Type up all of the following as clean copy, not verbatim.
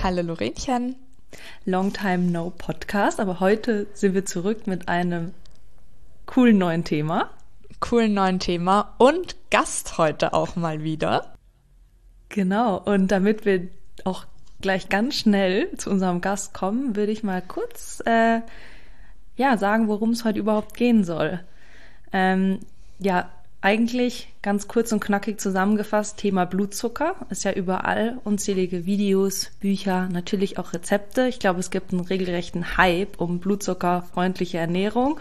Hallo Lorenchen. Long time no Podcast, aber heute sind wir zurück mit einem coolen neuen Thema. Und Gast heute auch mal wieder. Genau, und damit wir auch gleich ganz schnell zu unserem Gast kommen, würde ich mal kurz sagen, worum es heute überhaupt gehen soll. Eigentlich ganz kurz und knackig zusammengefasst, Thema Blutzucker ist ja überall, unzählige Videos, Bücher, natürlich auch Rezepte. Ich glaube, es gibt einen regelrechten Hype um blutzuckerfreundliche Ernährung.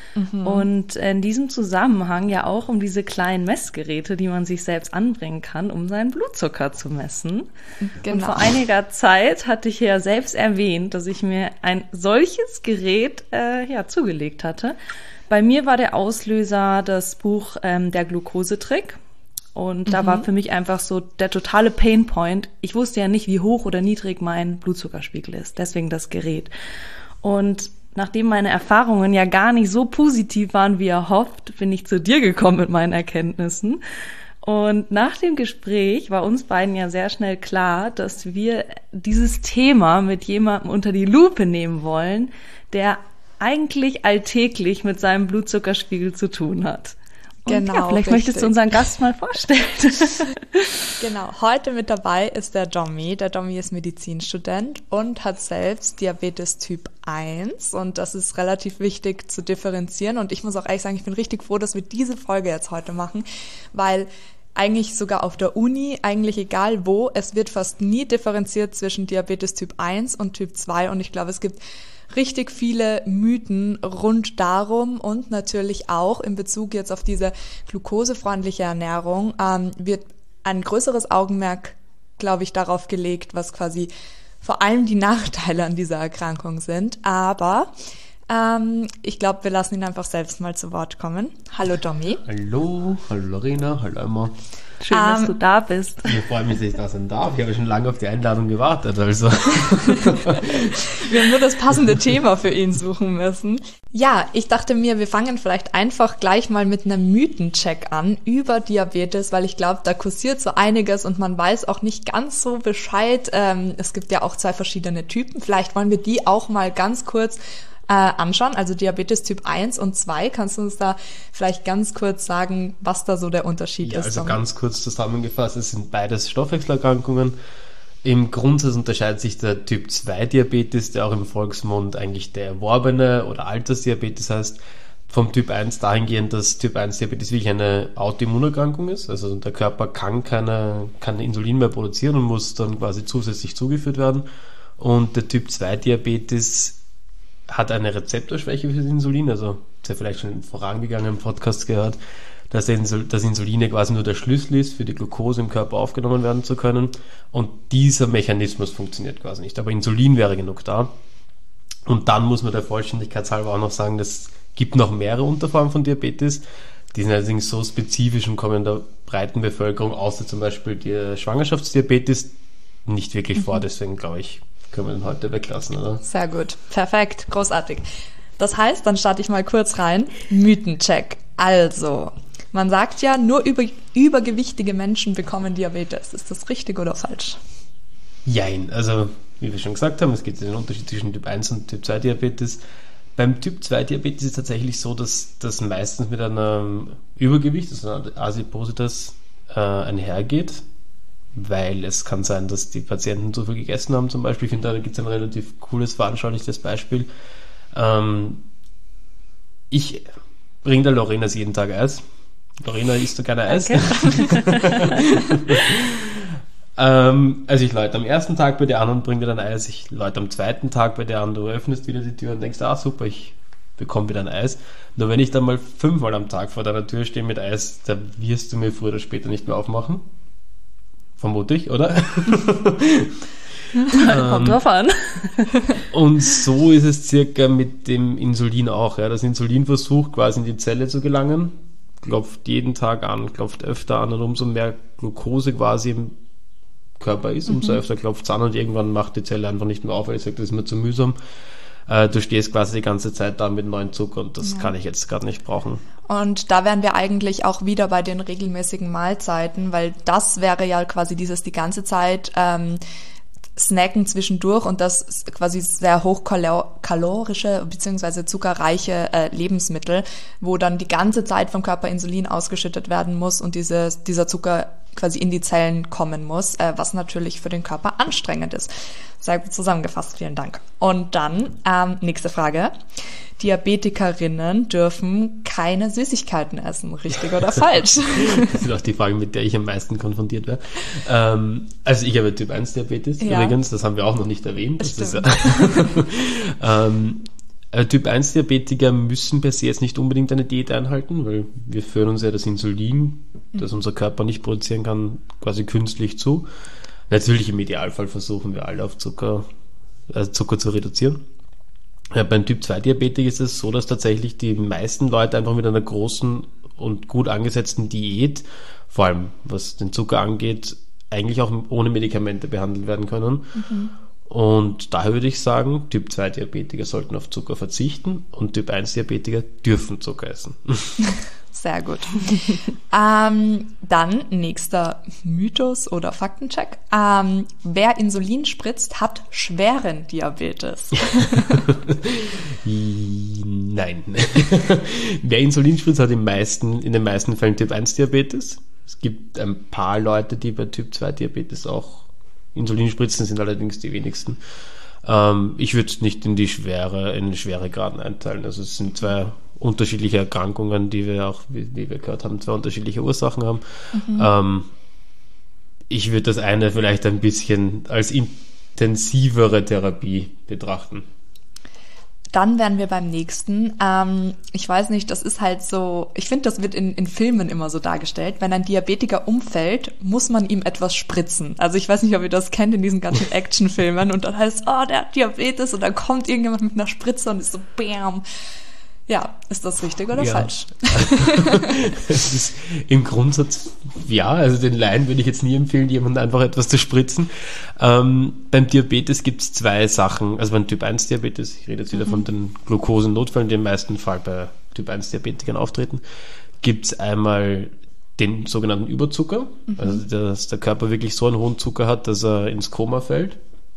Und in diesem Zusammenhang ja auch um diese kleinen Messgeräte, die man sich selbst anbringen kann, um seinen Blutzucker zu messen. Genau. Und vor einiger Zeit hatte ich ja selbst erwähnt, dass ich mir ein solches Gerät zugelegt hatte. Bei mir war der Auslöser das Buch Der Glukosetrick. Und da war für mich einfach so der totale Painpoint. Ich wusste ja nicht, wie hoch oder niedrig mein Blutzuckerspiegel ist. Deswegen das Gerät. Und nachdem meine Erfahrungen ja gar nicht so positiv waren, wie erhofft, bin ich zu dir gekommen mit meinen Erkenntnissen. Und nach dem Gespräch war uns beiden ja sehr schnell klar, dass wir dieses Thema mit jemandem unter die Lupe nehmen wollen, der eigentlich alltäglich mit seinem Blutzuckerspiegel zu tun hat. Und genau, vielleicht möchtest du unseren Gast mal vorstellen. Genau, heute mit dabei ist der Domi. Der Domi ist Medizinstudent und hat selbst Diabetes Typ 1 und das ist relativ wichtig zu differenzieren und ich muss auch ehrlich sagen, ich bin richtig froh, dass wir diese Folge jetzt heute machen, weil eigentlich sogar auf der Uni, eigentlich egal wo, es wird fast nie differenziert zwischen Diabetes Typ 1 und Typ 2 und ich glaube, es gibt richtig viele Mythen rund darum und natürlich auch in Bezug jetzt auf diese glukosefreundliche Ernährung wird ein größeres Augenmerk, glaube ich, darauf gelegt, was quasi vor allem die Nachteile an dieser Erkrankung sind. Aber ich glaube, wir lassen ihn einfach selbst mal zu Wort kommen. Hallo Domi. Hallo Lorena, hallo Emma. Schön, dass du da bist. Ich freue mich, dass ich da sein darf. Ich habe schon lange auf die Einladung gewartet. Also. Wir haben nur das passende Thema für ihn suchen müssen. Ja, ich dachte mir, wir fangen vielleicht einfach gleich mal mit einem Mythencheck an über Diabetes, weil ich glaube, da kursiert so einiges und man weiß auch nicht ganz so Bescheid. Es gibt ja auch 2 verschiedene Typen. Vielleicht wollen wir die auch mal ganz kurz anschauen, also Diabetes Typ 1 und 2. Kannst du uns da vielleicht ganz kurz sagen, was da so der Unterschied ist? Also ganz kurz zusammengefasst, es sind beides Stoffwechselerkrankungen. Im Grundsatz unterscheidet sich der Typ 2 Diabetes, der auch im Volksmund eigentlich der erworbene oder Altersdiabetes heißt, vom Typ 1 dahingehend, dass Typ 1 Diabetes wirklich eine Autoimmunerkrankung ist. Also der Körper kann kein Insulin mehr produzieren und muss dann quasi zusätzlich zugeführt werden. Und der Typ 2 Diabetes hat eine Rezeptorschwäche für das Insulin, also das ja vielleicht schon im vorangegangenen Podcast gehört, dass das Insulin quasi nur der Schlüssel ist, für die Glucose im Körper aufgenommen werden zu können und dieser Mechanismus funktioniert quasi nicht, aber Insulin wäre genug da. Und dann muss man der Vollständigkeit halber auch noch sagen, es gibt noch mehrere Unterformen von Diabetes, die sind allerdings so spezifisch und kommen in der breiten Bevölkerung, außer zum Beispiel der Schwangerschaftsdiabetes, nicht wirklich vor, deswegen glaube ich, können wir den heute weglassen, oder? Sehr gut. Perfekt. Großartig. Das heißt, dann starte ich mal kurz rein. Mythencheck. Also, man sagt ja, nur übergewichtige Menschen bekommen Diabetes. Ist das richtig oder falsch? Jein. Also, wie wir schon gesagt haben, es gibt den Unterschied zwischen Typ 1 und Typ 2 Diabetes. Beim Typ 2 Diabetes ist es tatsächlich so, dass das meistens mit einem Übergewicht, also einer Adipositas, einhergeht. Weil es kann sein, dass die Patienten zu viel gegessen haben zum Beispiel. Ich finde, da gibt es ein relativ cooles, veranschaulichtes Beispiel. Ich bringe der Lorena jeden Tag Eis. Lorena, isst du gerne Eis? Also ich läute am ersten Tag bei dir an und bringe dir dann Eis. Ich läute am zweiten Tag bei dir an, du öffnest wieder die Tür und denkst, super, ich bekomme wieder ein Eis. Nur wenn ich dann mal 5-mal am Tag vor deiner Tür stehe mit Eis, da wirst du mir früher oder später nicht mehr aufmachen. Vermute ich, oder? Kommt drauf an. Und so ist es circa mit dem Insulin auch. Ja. Das Insulin versucht quasi in die Zelle zu gelangen, klopft jeden Tag an, klopft öfter an und umso mehr Glucose quasi im Körper ist, umso öfter klopft es an und irgendwann macht die Zelle einfach nicht mehr auf, weil ich sage, das ist mir zu mühsam. Du stehst quasi die ganze Zeit da mit neuen Zucker und das kann ich jetzt gerade nicht brauchen. Und da wären wir eigentlich auch wieder bei den regelmäßigen Mahlzeiten, weil das wäre ja quasi dieses die ganze Zeit snacken zwischendurch und das quasi sehr hochkalorische bzw. zuckerreiche Lebensmittel, wo dann die ganze Zeit vom Körper Insulin ausgeschüttet werden muss und dieser Zucker quasi in die Zellen kommen muss, was natürlich für den Körper anstrengend ist. Sehr gut zusammengefasst, vielen Dank. Und dann, nächste Frage. Diabetikerinnen dürfen keine Süßigkeiten essen, richtig oder falsch? Das ist auch die Frage, mit der ich am meisten konfrontiert werde. Also ich habe Typ 1 Diabetes übrigens, das haben wir auch noch nicht erwähnt. Das ist, Typ 1 Diabetiker müssen per se jetzt nicht unbedingt eine Diät einhalten, weil wir führen uns ja das Insulin, das unser Körper nicht produzieren kann, quasi künstlich zu. Natürlich im Idealfall versuchen wir alle auf Zucker zu reduzieren. Ja, beim Typ 2 Diabetik ist es so, dass tatsächlich die meisten Leute einfach mit einer großen und gut angesetzten Diät, vor allem was den Zucker angeht, eigentlich auch ohne Medikamente behandelt werden können. Und daher würde ich sagen, Typ 2 Diabetiker sollten auf Zucker verzichten und Typ 1 Diabetiker dürfen Zucker essen. Sehr gut. Dann nächster Mythos oder Faktencheck. Wer Insulin spritzt, hat schweren Diabetes. Nein. Wer Insulin spritzt, hat in den meisten Fällen Typ 1 Diabetes. Es gibt ein paar Leute, die bei Typ 2 Diabetes auch Insulin spritzen, sind allerdings die wenigsten. Ich würde es nicht in Schweregraden einteilen. Also es sind zwei unterschiedliche Erkrankungen, die wir gehört haben, zwei unterschiedliche Ursachen haben. Ich würde das eine vielleicht ein bisschen als intensivere Therapie betrachten. Dann wären wir beim nächsten. Ich weiß nicht, das ist halt so, ich finde, das wird in Filmen immer so dargestellt. Wenn ein Diabetiker umfällt, muss man ihm etwas spritzen. Also ich weiß nicht, ob ihr das kennt in diesen ganzen Actionfilmen und dann heißt es, oh, der hat Diabetes und dann kommt irgendjemand mit einer Spritze und ist so, bam. Ja, ist das richtig oder falsch? Es ist im Grundsatz ja, also den Laien würde ich jetzt nie empfehlen, jemandem einfach etwas zu spritzen. Beim Diabetes gibt es zwei Sachen, also beim Typ 1 Diabetes, ich rede jetzt wieder von den Glukosenotfällen, die im meisten Fall bei Typ 1 Diabetikern auftreten, gibt es einmal den sogenannten Überzucker, also dass der Körper wirklich so einen hohen Zucker hat, dass er ins Koma fällt.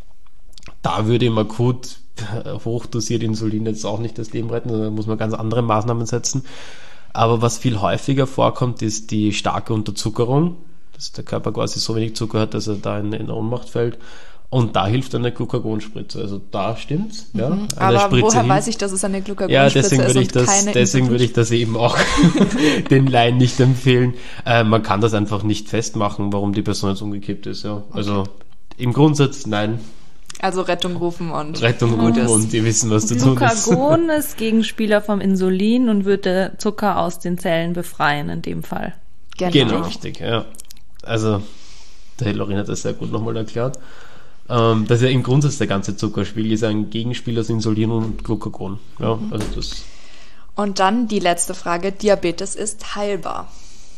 Da würde ihm akut hochdosiert Insulin jetzt auch nicht das Leben retten, sondern muss man ganz andere Maßnahmen setzen. Aber was viel häufiger vorkommt, ist die starke Unterzuckerung, dass der Körper quasi so wenig Zucker hat, dass er da in Ohnmacht fällt. Und da hilft eine Glucagonspritze. Also da stimmt's. Ja, aber woher weiß ich, dass es eine Glucagonspritze ist? Deswegen würde ich das eben auch den Laien nicht empfehlen. Man kann das einfach nicht festmachen, warum die Person jetzt umgekippt ist. Ja. Also im Grundsatz nein. Also Rettung rufen und die wissen, was zu tun ist. Glucagon ist Gegenspieler vom Insulin und würde Zucker aus den Zellen befreien in dem Fall. Genau, richtig, ja. Also, der Lorin hat das sehr gut nochmal erklärt. Dass ja im Grundsatz der ganze Zuckerspiegel ist ein Gegenspiel aus Insulin und Glucagon. Ja, also das. Und dann die letzte Frage, Diabetes ist heilbar.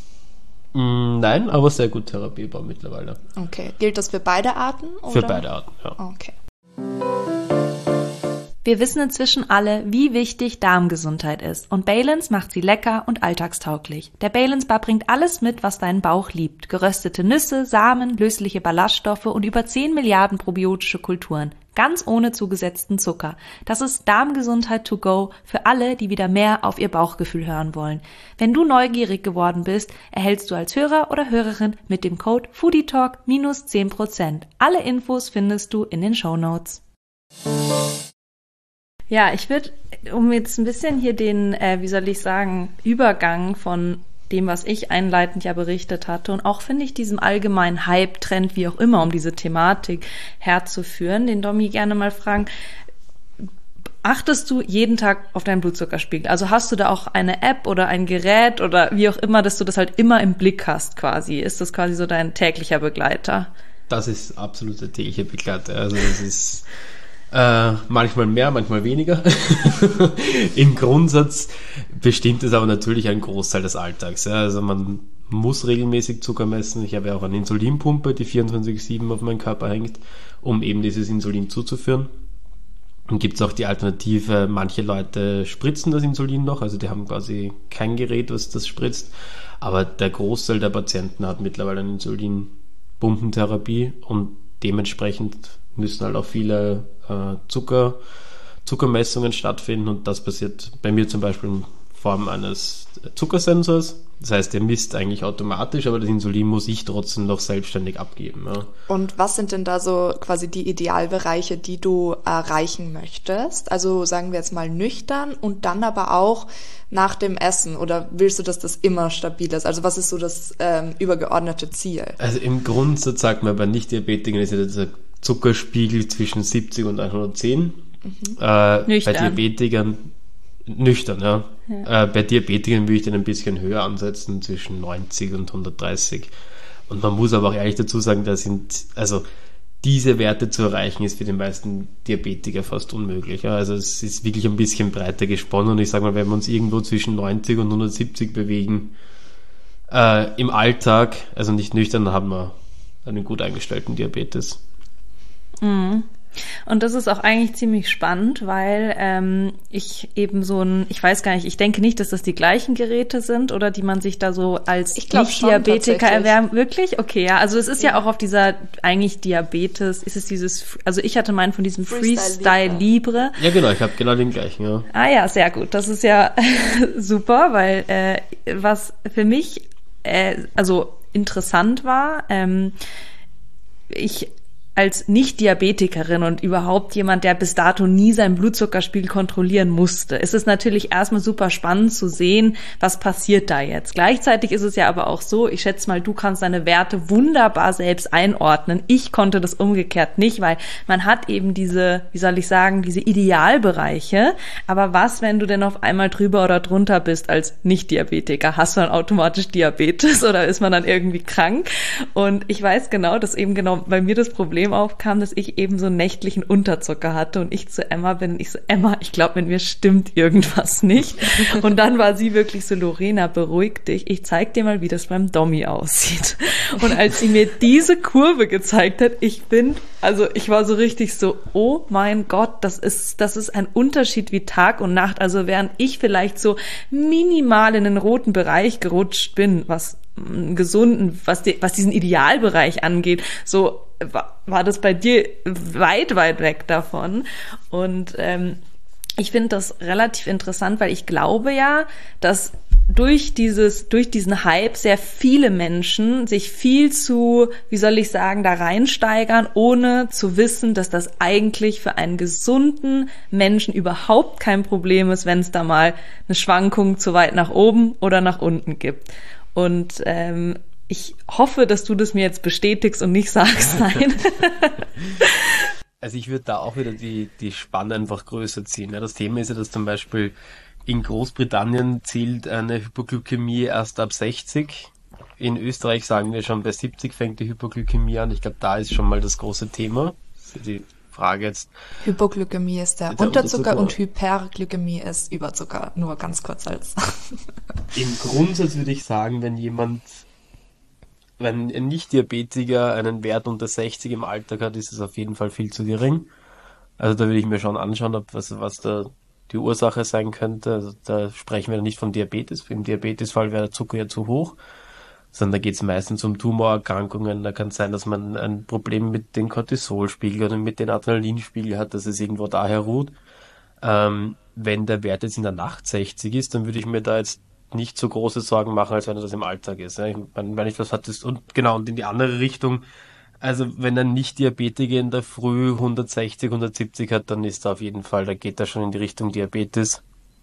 Nein, aber sehr gut therapierbar mittlerweile. Okay. Gilt das für beide Arten? Oder? Für beide Arten, ja. Okay. Wir wissen inzwischen alle, wie wichtig Darmgesundheit ist und Balance macht sie lecker und alltagstauglich. Der Balance Bar bringt alles mit, was dein Bauch liebt. Geröstete Nüsse, Samen, lösliche Ballaststoffe und über 10 Milliarden probiotische Kulturen. Ganz ohne zugesetzten Zucker. Das ist Darmgesundheit to go für alle, die wieder mehr auf ihr Bauchgefühl hören wollen. Wenn du neugierig geworden bist, erhältst du als Hörer oder Hörerin mit dem Code FoodieTalk -10%. Alle Infos findest du in den Shownotes. Ja, ich würde, um jetzt ein bisschen hier den, Übergang von dem, was ich einleitend ja berichtet hatte und auch, finde ich, diesem allgemeinen Hype-Trend, wie auch immer, um diese Thematik herzuführen, den Domi gerne mal fragen, achtest du jeden Tag auf deinen Blutzuckerspiegel? Also hast du da auch eine App oder ein Gerät oder wie auch immer, dass du das halt immer im Blick hast quasi? Ist das quasi so dein täglicher Begleiter? Das ist absolut der tägliche Begleiter. Also das ist manchmal mehr, manchmal weniger. Im Grundsatz bestimmt es aber natürlich einen Großteil des Alltags. Ja. Also man muss regelmäßig Zucker messen. Ich habe ja auch eine Insulinpumpe, die 24/7 auf meinen Körper hängt, um eben dieses Insulin zuzuführen. Und gibt es auch die Alternative, manche Leute spritzen das Insulin noch, also die haben quasi kein Gerät, was das spritzt, aber der Großteil der Patienten hat mittlerweile eine Insulinpumpentherapie und dementsprechend müssen halt auch viele Zuckermessungen stattfinden und das passiert bei mir zum Beispiel in Form eines Zuckersensors. Das heißt, der misst eigentlich automatisch, aber das Insulin muss ich trotzdem noch selbstständig abgeben. Ja. Und was sind denn da so quasi die Idealbereiche, die du erreichen möchtest? Also sagen wir jetzt mal nüchtern und dann aber auch nach dem Essen, oder willst du, dass das immer stabil ist? Also was ist so das übergeordnete Ziel? Also im Grundsatz sagt man, bei Nicht-Diabetikern ist ja der Zuckerspiegel zwischen 70 und 110. Bei Diabetikern nüchtern, ja. Bei Diabetikern würde ich dann ein bisschen höher ansetzen, zwischen 90 und 130. Und man muss aber auch ehrlich dazu sagen, diese Werte zu erreichen, ist für die meisten Diabetiker fast unmöglich. Ja. Also es ist wirklich ein bisschen breiter gesponnen und ich sage mal, wenn wir uns irgendwo zwischen 90 und 170 bewegen, im Alltag, also nicht nüchtern, dann haben wir einen gut eingestellten Diabetes. Mhm. Und das ist auch eigentlich ziemlich spannend, weil ich eben ich weiß gar nicht, ich denke nicht, dass das die gleichen Geräte sind oder die man sich da so als Nicht-Diabetiker erwärmt. Wirklich? Okay, ja. Also es ist ja auch auf dieser eigentlich Diabetes, ist es also ich hatte meinen von diesem Freestyle Libre. Ja genau, ich habe genau den gleichen, ja. Ah ja, sehr gut. Das ist ja super, weil was für mich also interessant war, ich als Nicht-Diabetikerin und überhaupt jemand, der bis dato nie seinen Blutzuckerspiegel kontrollieren musste, ist es natürlich erstmal super spannend zu sehen, was passiert da jetzt. Gleichzeitig ist es ja aber auch so, ich schätze mal, du kannst deine Werte wunderbar selbst einordnen. Ich konnte das umgekehrt nicht, weil man hat eben diese Idealbereiche. Aber was, wenn du denn auf einmal drüber oder drunter bist als Nicht-Diabetiker? Hast du dann automatisch Diabetes oder ist man dann irgendwie krank? Und ich weiß genau, dass eben genau bei mir das Problem aufkam, dass ich eben so einen nächtlichen Unterzucker hatte und ich zu Emma bin. Ich so, Emma, ich glaube, mit mir stimmt irgendwas nicht. Und dann war sie wirklich so, Lorena, beruhig dich. Ich zeig dir mal, wie das beim Dommi aussieht. Und als sie mir diese Kurve gezeigt hat, ich war so richtig so, oh mein Gott, das ist ein Unterschied wie Tag und Nacht. Also während ich vielleicht so minimal in den roten Bereich gerutscht bin, was gesunden, was diesen Idealbereich angeht, so war das bei dir weit, weit weg davon. Und ich finde das relativ interessant, weil ich glaube ja, dass durch diesen Hype sehr viele Menschen sich viel zu, da reinsteigern, ohne zu wissen, dass das eigentlich für einen gesunden Menschen überhaupt kein Problem ist, wenn es da mal eine Schwankung zu weit nach oben oder nach unten gibt. Und ich hoffe, dass du das mir jetzt bestätigst und nicht sagst, nein. Also ich würde da auch wieder die Spanne einfach größer ziehen. Ja, das Thema ist ja, dass zum Beispiel in Großbritannien zählt eine Hypoglykämie erst ab 60. In Österreich sagen wir schon, bei 70 fängt die Hypoglykämie an. Ich glaube, da ist schon mal das große Thema. Für die Frage jetzt. Hypoglykämie ist der Unterzucker und Hyperglykämie ist Überzucker. Nur ganz kurz als. Im Grundsatz würde ich sagen, wenn ein Nicht-Diabetiker einen Wert unter 60 im Alltag hat, ist es auf jeden Fall viel zu gering. Also da würde ich mir schon anschauen, was da die Ursache sein könnte. Also da sprechen wir nicht von Diabetes. Im Diabetesfall wäre der Zucker ja zu hoch, sondern da geht es meistens um Tumorerkrankungen. Da kann es sein, dass man ein Problem mit den Cortisolspiegel oder mit den Adrenalinspiegel hat, dass es irgendwo daher ruht. Wenn der Wert jetzt in der Nacht 60 ist, dann würde ich mir da jetzt nicht so große Sorgen machen, als wenn das im Alltag ist. Ich meine, wenn ich was hattest und in die andere Richtung, also wenn ein Nicht-Diabetiker in der Früh 160, 170 hat, dann ist da auf jeden Fall, da geht er schon in die Richtung Diabetes.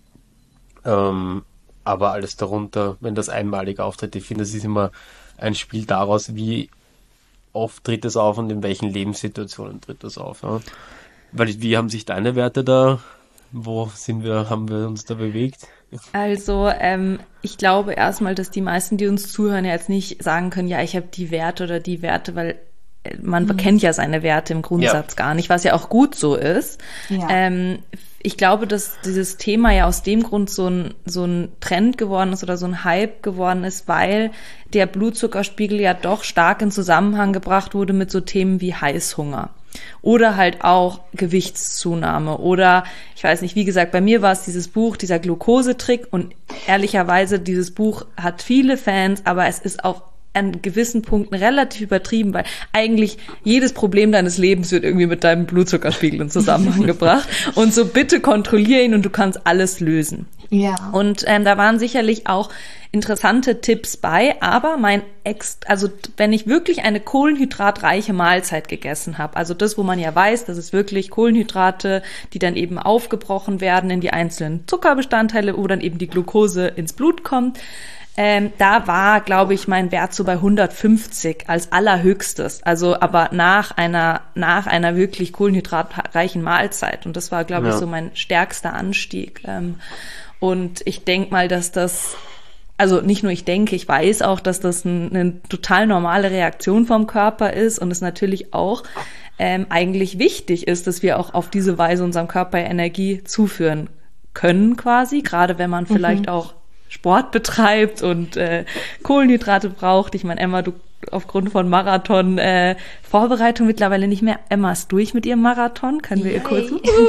Aber alles darunter, wenn das einmalig auftritt, ich finde, das ist immer ein Spiel daraus, wie oft tritt es auf und in welchen Lebenssituationen tritt das auf. Ja? Weil, wie haben sich deine Werte da, haben wir uns da bewegt? Also ich glaube erstmal, dass die meisten, die uns zuhören, ja jetzt nicht sagen können, ja, ich habe die Werte oder die Werte, weil man kennt ja seine Werte im Grundsatz gar nicht, was ja auch gut so ist. Ja. Ich glaube, dass dieses Thema ja aus dem Grund so ein Trend geworden ist oder so ein Hype geworden ist, weil der Blutzuckerspiegel ja doch stark in Zusammenhang gebracht wurde mit so Themen wie Heißhunger. Oder halt auch Gewichtszunahme oder, ich weiß nicht, wie gesagt, bei mir war es dieses Buch, dieser Glukosetrick und ehrlicherweise, dieses Buch hat viele Fans, aber es ist auch an gewissen Punkten relativ übertrieben, weil eigentlich jedes Problem deines Lebens wird irgendwie mit deinem Blutzuckerspiegel in Zusammenhang gebracht. Und so bitte kontrolliere ihn und du kannst alles lösen. Ja. Und da waren sicherlich auch interessante Tipps bei, aber also wenn ich wirklich eine kohlenhydratreiche Mahlzeit gegessen habe, also das, wo man ja weiß, das ist wirklich Kohlenhydrate, die dann eben aufgebrochen werden in die einzelnen Zuckerbestandteile, wo dann eben die Glucose ins Blut kommt, da war, glaube ich, mein Wert so bei 150 als allerhöchstes, also aber nach einer wirklich kohlenhydratreichen Mahlzeit, und das war, glaube ich, so mein stärkster Anstieg. Und ich denke mal, dass das, also nicht nur ich denke, ich weiß auch, dass das eine total normale Reaktion vom Körper ist und es natürlich auch eigentlich wichtig ist, dass wir auch auf diese Weise unserem Körper Energie zuführen können quasi, gerade wenn man vielleicht auch Sport betreibt und Kohlenhydrate braucht. Ich meine, Emma, du aufgrund von Marathon Vorbereitung mittlerweile nicht mehr. Emma ist durch mit ihrem Marathon. Können wir ihr kurz...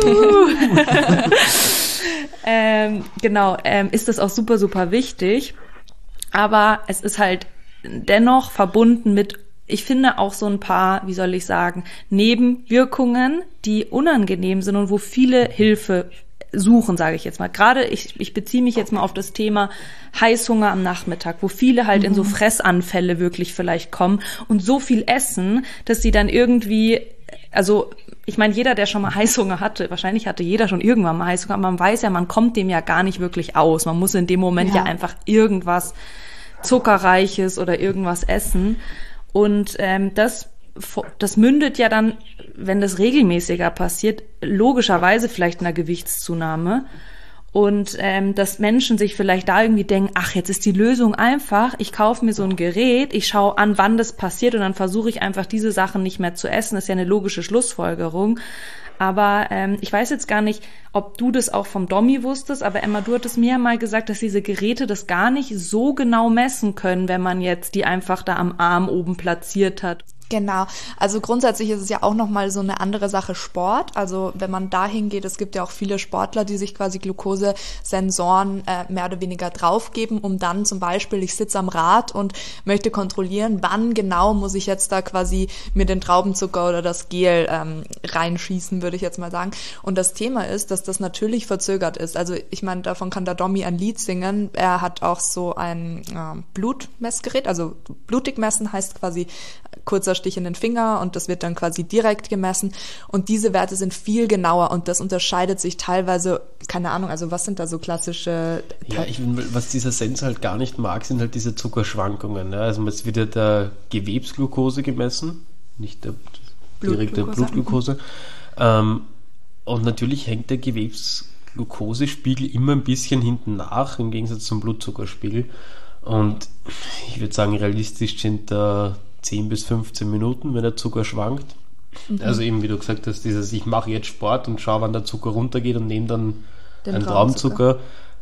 ist das auch super, super wichtig. Aber es ist halt dennoch verbunden mit, ich finde, auch so ein paar, wie soll ich sagen, Nebenwirkungen, die unangenehm sind und wo viele Hilfe suchen, sage ich jetzt mal. Gerade ich beziehe mich jetzt mal auf das Thema Heißhunger am Nachmittag, wo viele halt in so Fressanfälle wirklich vielleicht kommen und so viel essen, dass sie dann irgendwie, also ich meine, jeder, der schon mal Heißhunger hatte, wahrscheinlich hatte jeder schon irgendwann mal Heißhunger, aber man weiß ja, man kommt dem ja gar nicht wirklich aus. Man muss in dem Moment ja einfach irgendwas Zuckerreiches oder irgendwas essen. Und das mündet ja dann, wenn das regelmäßiger passiert, logischerweise vielleicht in einer Gewichtszunahme. Und dass Menschen sich vielleicht da irgendwie denken, ach, jetzt ist die Lösung einfach, ich kaufe mir so ein Gerät, ich schaue an, wann das passiert und dann versuche ich einfach diese Sachen nicht mehr zu essen. Das ist ja eine logische Schlussfolgerung. Aber ich weiß jetzt gar nicht, ob du das auch vom Domi wusstest, aber Emma, du hattest mir ja mal gesagt, dass diese Geräte das gar nicht so genau messen können, wenn man jetzt die einfach da am Arm oben platziert hat. Genau, also grundsätzlich ist es ja auch nochmal so eine andere Sache Sport, also wenn man dahin geht, es gibt ja auch viele Sportler, die sich quasi Glukosesensoren mehr oder weniger draufgeben, um dann zum Beispiel, ich sitze am Rad und möchte kontrollieren, wann genau muss ich jetzt da quasi mir den Traubenzucker oder das Gel reinschießen, würde ich jetzt mal sagen. Und das Thema ist, dass das natürlich verzögert ist, also ich meine, davon kann der Domi ein Lied singen, er hat auch so ein Blutmessgerät, also blutig messen heißt quasi kurzer Stich in den Finger und das wird dann quasi direkt gemessen und diese Werte sind viel genauer und das unterscheidet sich teilweise, keine Ahnung, also was sind da so klassische... Was dieser Sensor halt gar nicht mag, sind halt diese Zuckerschwankungen. Ne? Also es wird ja der Gewebsglucose gemessen, nicht der direkte Blutglucose. Und natürlich hängt der Gewebsglukosespiegel immer ein bisschen hinten nach, im Gegensatz zum Blutzuckerspiegel. Und ich würde sagen, realistisch sind da 10 bis 15 Minuten, wenn der Zucker schwankt. Also eben, wie du gesagt hast, dieses, ich mache jetzt Sport und schaue, wann der Zucker runtergeht und nehme dann einen Traubenzucker.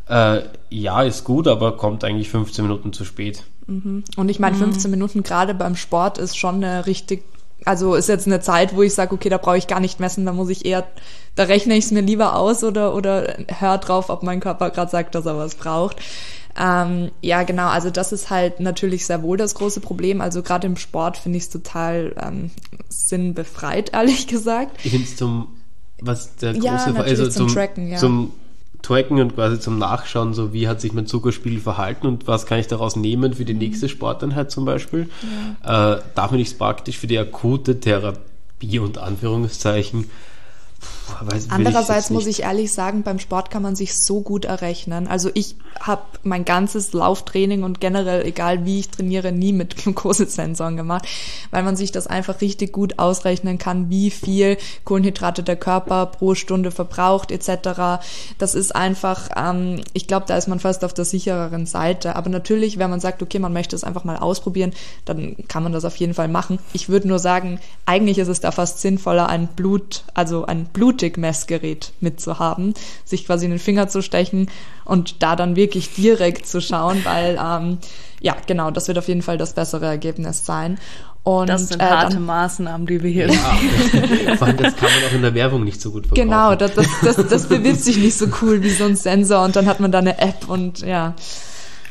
Ist gut, aber kommt eigentlich 15 Minuten zu spät. Und ich meine, 15 Minuten gerade beim Sport ist schon eine richtig, also ist jetzt eine Zeit, wo ich sage, okay, da brauche ich gar nicht messen, da muss ich eher, da rechne ich es mir lieber aus oder höre drauf, ob mein Körper gerade sagt, dass er was braucht. Genau, also das ist halt natürlich sehr wohl das große Problem. Also gerade im Sport finde ich es total sinnbefreit, ehrlich gesagt. Ich finde es zum Tracken, zum Tracken und quasi zum Nachschauen, so wie hat sich mein Zuckerspiegel verhalten und was kann ich daraus nehmen für die nächste Sporteinheit zum Beispiel. Da finde ich es praktisch für die akute Therapie und Anführungszeichen. Andererseits muss ich ehrlich sagen, beim Sport kann man sich so gut errechnen. Also ich habe mein ganzes Lauftraining und generell, egal wie ich trainiere, nie mit Glukosesensoren gemacht, weil man sich das einfach richtig gut ausrechnen kann, wie viel Kohlenhydrate der Körper pro Stunde verbraucht etc. Das ist einfach, ich glaube, da ist man fast auf der sichereren Seite. Aber natürlich, wenn man sagt, okay, man möchte es einfach mal ausprobieren, dann kann man das auf jeden Fall machen. Ich würde nur sagen, eigentlich ist es da fast sinnvoller, ein Blutig-Messgerät mitzuhaben, sich quasi in den Finger zu stechen und da dann wirklich direkt zu schauen, weil, genau, das wird auf jeden Fall das bessere Ergebnis sein. Und, das sind harte Maßnahmen, die wir hier sehen. Vor allem, das kann man auch in der Werbung nicht so gut verkaufen. Genau, das bewirbt sich nicht so cool wie so ein Sensor und dann hat man da eine App und ja.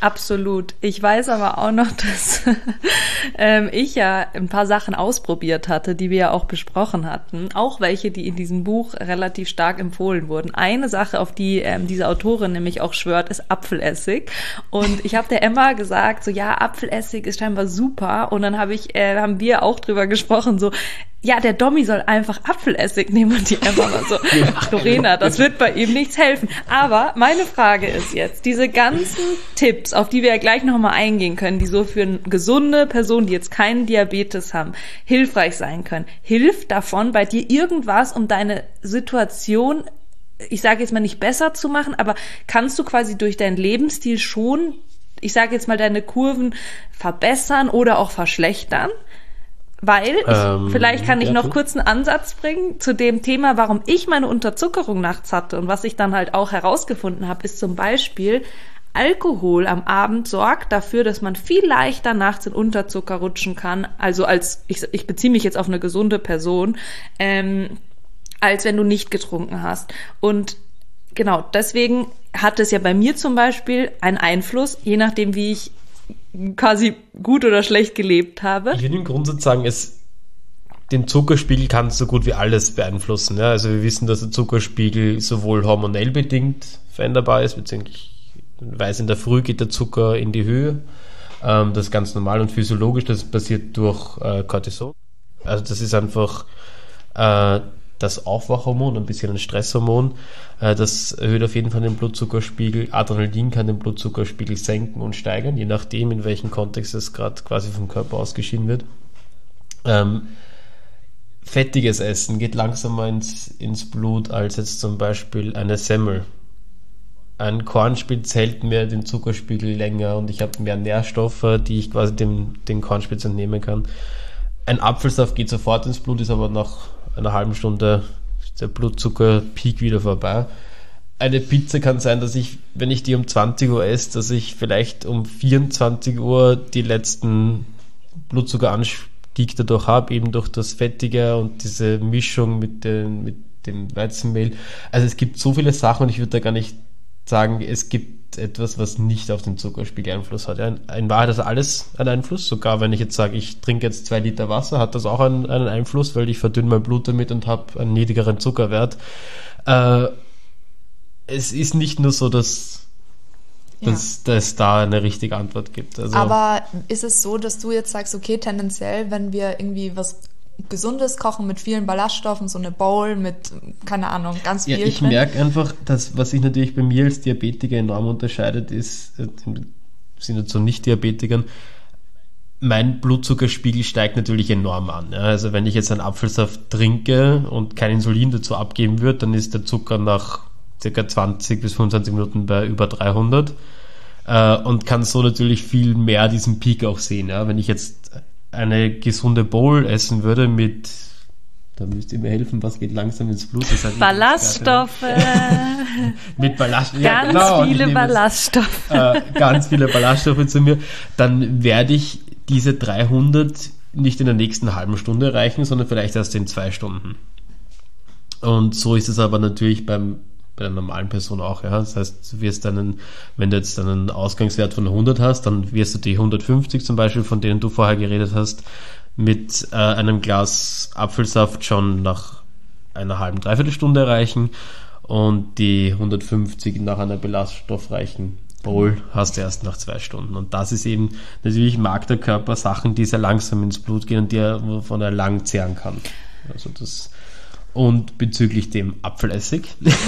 Absolut. Ich weiß aber auch noch, dass ich ja ein paar Sachen ausprobiert hatte, die wir ja auch besprochen hatten. Auch welche, die in diesem Buch relativ stark empfohlen wurden. Eine Sache, auf die diese Autorin nämlich auch schwört, ist Apfelessig. Und ich habe der Emma gesagt, so ja, Apfelessig ist scheinbar super. Und dann haben wir auch drüber gesprochen, so ja, der Dommi soll einfach Apfelessig nehmen und die Emma war so, ach Lorena, das wird bei ihm nichts helfen. Aber meine Frage ist jetzt, diese ganzen Tipps, auf die wir ja gleich nochmal eingehen können, die so für eine gesunde Person, die jetzt keinen Diabetes haben, hilfreich sein können. Hilft davon bei dir irgendwas, um deine Situation, ich sage jetzt mal nicht besser zu machen, aber kannst du quasi durch deinen Lebensstil schon, ich sage jetzt mal, deine Kurven verbessern oder auch verschlechtern? Weil, vielleicht kann ich noch kurz einen Ansatz bringen zu dem Thema, warum ich meine Unterzuckerung nachts hatte und was ich dann halt auch herausgefunden habe, ist zum Beispiel, Alkohol am Abend sorgt dafür, dass man viel leichter nachts in Unterzucker rutschen kann, also ich beziehe mich jetzt auf eine gesunde Person, als wenn du nicht getrunken hast. Und genau, deswegen hat es ja bei mir zum Beispiel einen Einfluss, je nachdem, wie ich quasi gut oder schlecht gelebt habe. Ich würde im Grundsatz sagen, den Zuckerspiegel kann so gut wie alles beeinflussen. Ja? Also wir wissen, dass der Zuckerspiegel sowohl hormonell bedingt veränderbar ist, beziehungsweise in der Früh geht der Zucker in die Höhe. Das ist ganz normal und physiologisch, das passiert durch Cortisol. Also das ist einfach das Aufwachhormon, ein bisschen ein Stresshormon. Das erhöht auf jeden Fall den Blutzuckerspiegel. Adrenalin kann den Blutzuckerspiegel senken und steigern, je nachdem, in welchem Kontext es gerade quasi vom Körper ausgeschieden wird. Fettiges Essen geht langsamer ins Blut als jetzt zum Beispiel eine Semmel. Ein Kornspitz hält mir den Zuckerspiegel länger und ich habe mehr Nährstoffe, die ich quasi den Kornspitz entnehmen kann. Ein Apfelsaft geht sofort ins Blut, ist aber nach einer halben Stunde der Blutzuckerpeak wieder vorbei. Eine Pizza kann sein, dass wenn ich die um 20 Uhr esse, dass ich vielleicht um 24 Uhr die letzten Blutzuckeranstieg dadurch habe, eben durch das Fettige und diese Mischung mit dem Weizenmehl. Also es gibt so viele Sachen und ich würde da gar nicht sagen, es gibt etwas, was nicht auf den Zuckerspiegel Einfluss hat. In Wahrheit hat alles einen Einfluss. Sogar wenn ich jetzt sage, ich trinke jetzt 2 Liter Wasser, hat das auch einen Einfluss, weil ich verdünne mein Blut damit und habe einen niedrigeren Zuckerwert. Es ist nicht nur so, dass es da eine richtige Antwort gibt. Also, aber ist es so, dass du jetzt sagst, okay, tendenziell, wenn wir irgendwie was Gesundes kochen mit vielen Ballaststoffen, so eine Bowl mit, keine Ahnung, ganz viel. Ja, ich merke einfach, dass, was sich natürlich bei mir als Diabetiker enorm unterscheidet, ist, sind jetzt so Nicht-Diabetikern, mein Blutzuckerspiegel steigt natürlich enorm an. Ja. Also wenn ich jetzt einen Apfelsaft trinke und kein Insulin dazu abgeben wird, dann ist der Zucker nach ca. 20 bis 25 Minuten bei über 300 und kann so natürlich viel mehr diesen Peak auch sehen. Ja. Wenn ich jetzt eine gesunde Bowl essen würde da müsst ihr mir helfen, was geht langsam ins Blut? Das Ballaststoffe. Mit Ballaststoffen. Ganz viele Ballaststoffe. Ganz viele Ballaststoffe zu mir. Dann werde ich diese 300 nicht in der nächsten halben Stunde erreichen, sondern vielleicht erst in 2 Stunden. Und so ist es aber natürlich bei der normalen Person auch. Ja. Das heißt, wenn du jetzt einen Ausgangswert von 100 hast, dann wirst du die 150 zum Beispiel, von denen du vorher geredet hast, mit einem Glas Apfelsaft schon nach einer halben, dreiviertel Stunde erreichen und die 150 nach einer ballaststoffreichen Bowl hast du erst nach 2 Stunden. Und das ist eben, natürlich mag der Körper Sachen, die sehr langsam ins Blut gehen und wovon er lang zehren kann. Also das. Und bezüglich dem Apfelessig,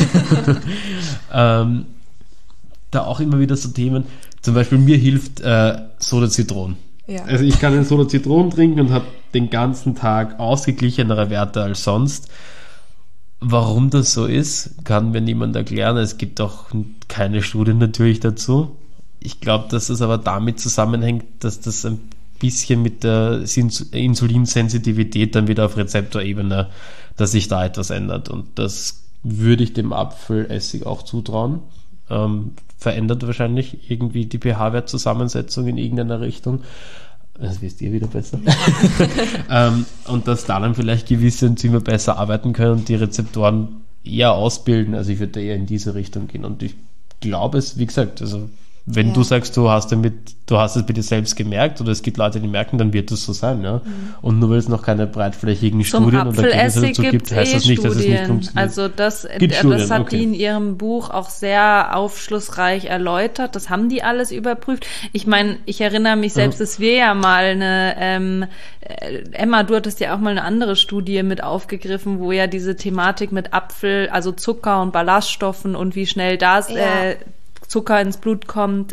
da auch immer wieder so Themen, zum Beispiel mir hilft Soda Zitron. Ja. Also ich kann einen Soda Zitron trinken und habe den ganzen Tag ausgeglichenere Werte als sonst. Warum das so ist, kann mir niemand erklären. Es gibt auch keine Studien natürlich dazu. Ich glaube, dass das aber damit zusammenhängt, dass das ein bisschen mit der Insulinsensitivität dann wieder auf Rezeptorebene, dass sich da etwas ändert. Und das würde ich dem Apfelessig auch zutrauen. Verändert wahrscheinlich irgendwie die pH-Wertzusammensetzung in irgendeiner Richtung. Das wisst ihr wieder besser. Und dass da dann vielleicht gewisse Enzyme besser arbeiten können und die Rezeptoren eher ausbilden. Also ich würde eher in diese Richtung gehen. Und ich glaube es, wie gesagt, also Wenn du sagst, du hast es bei dir selbst gemerkt oder es gibt Leute, die merken, dann wird es so sein. Ja? Und nur weil es noch keine breitflächigen Studien oder Ergebnisse dazu gibt, heißt das nicht, dass es nicht funktioniert. Also das hat die in ihrem Buch auch sehr aufschlussreich erläutert. Das haben die alles überprüft. Ich meine, ich erinnere mich selbst, dass wir ja mal Emma, du hattest ja auch mal eine andere Studie mit aufgegriffen, wo ja diese Thematik mit Apfel, also Zucker und Ballaststoffen und wie schnell das Zucker ins Blut kommt,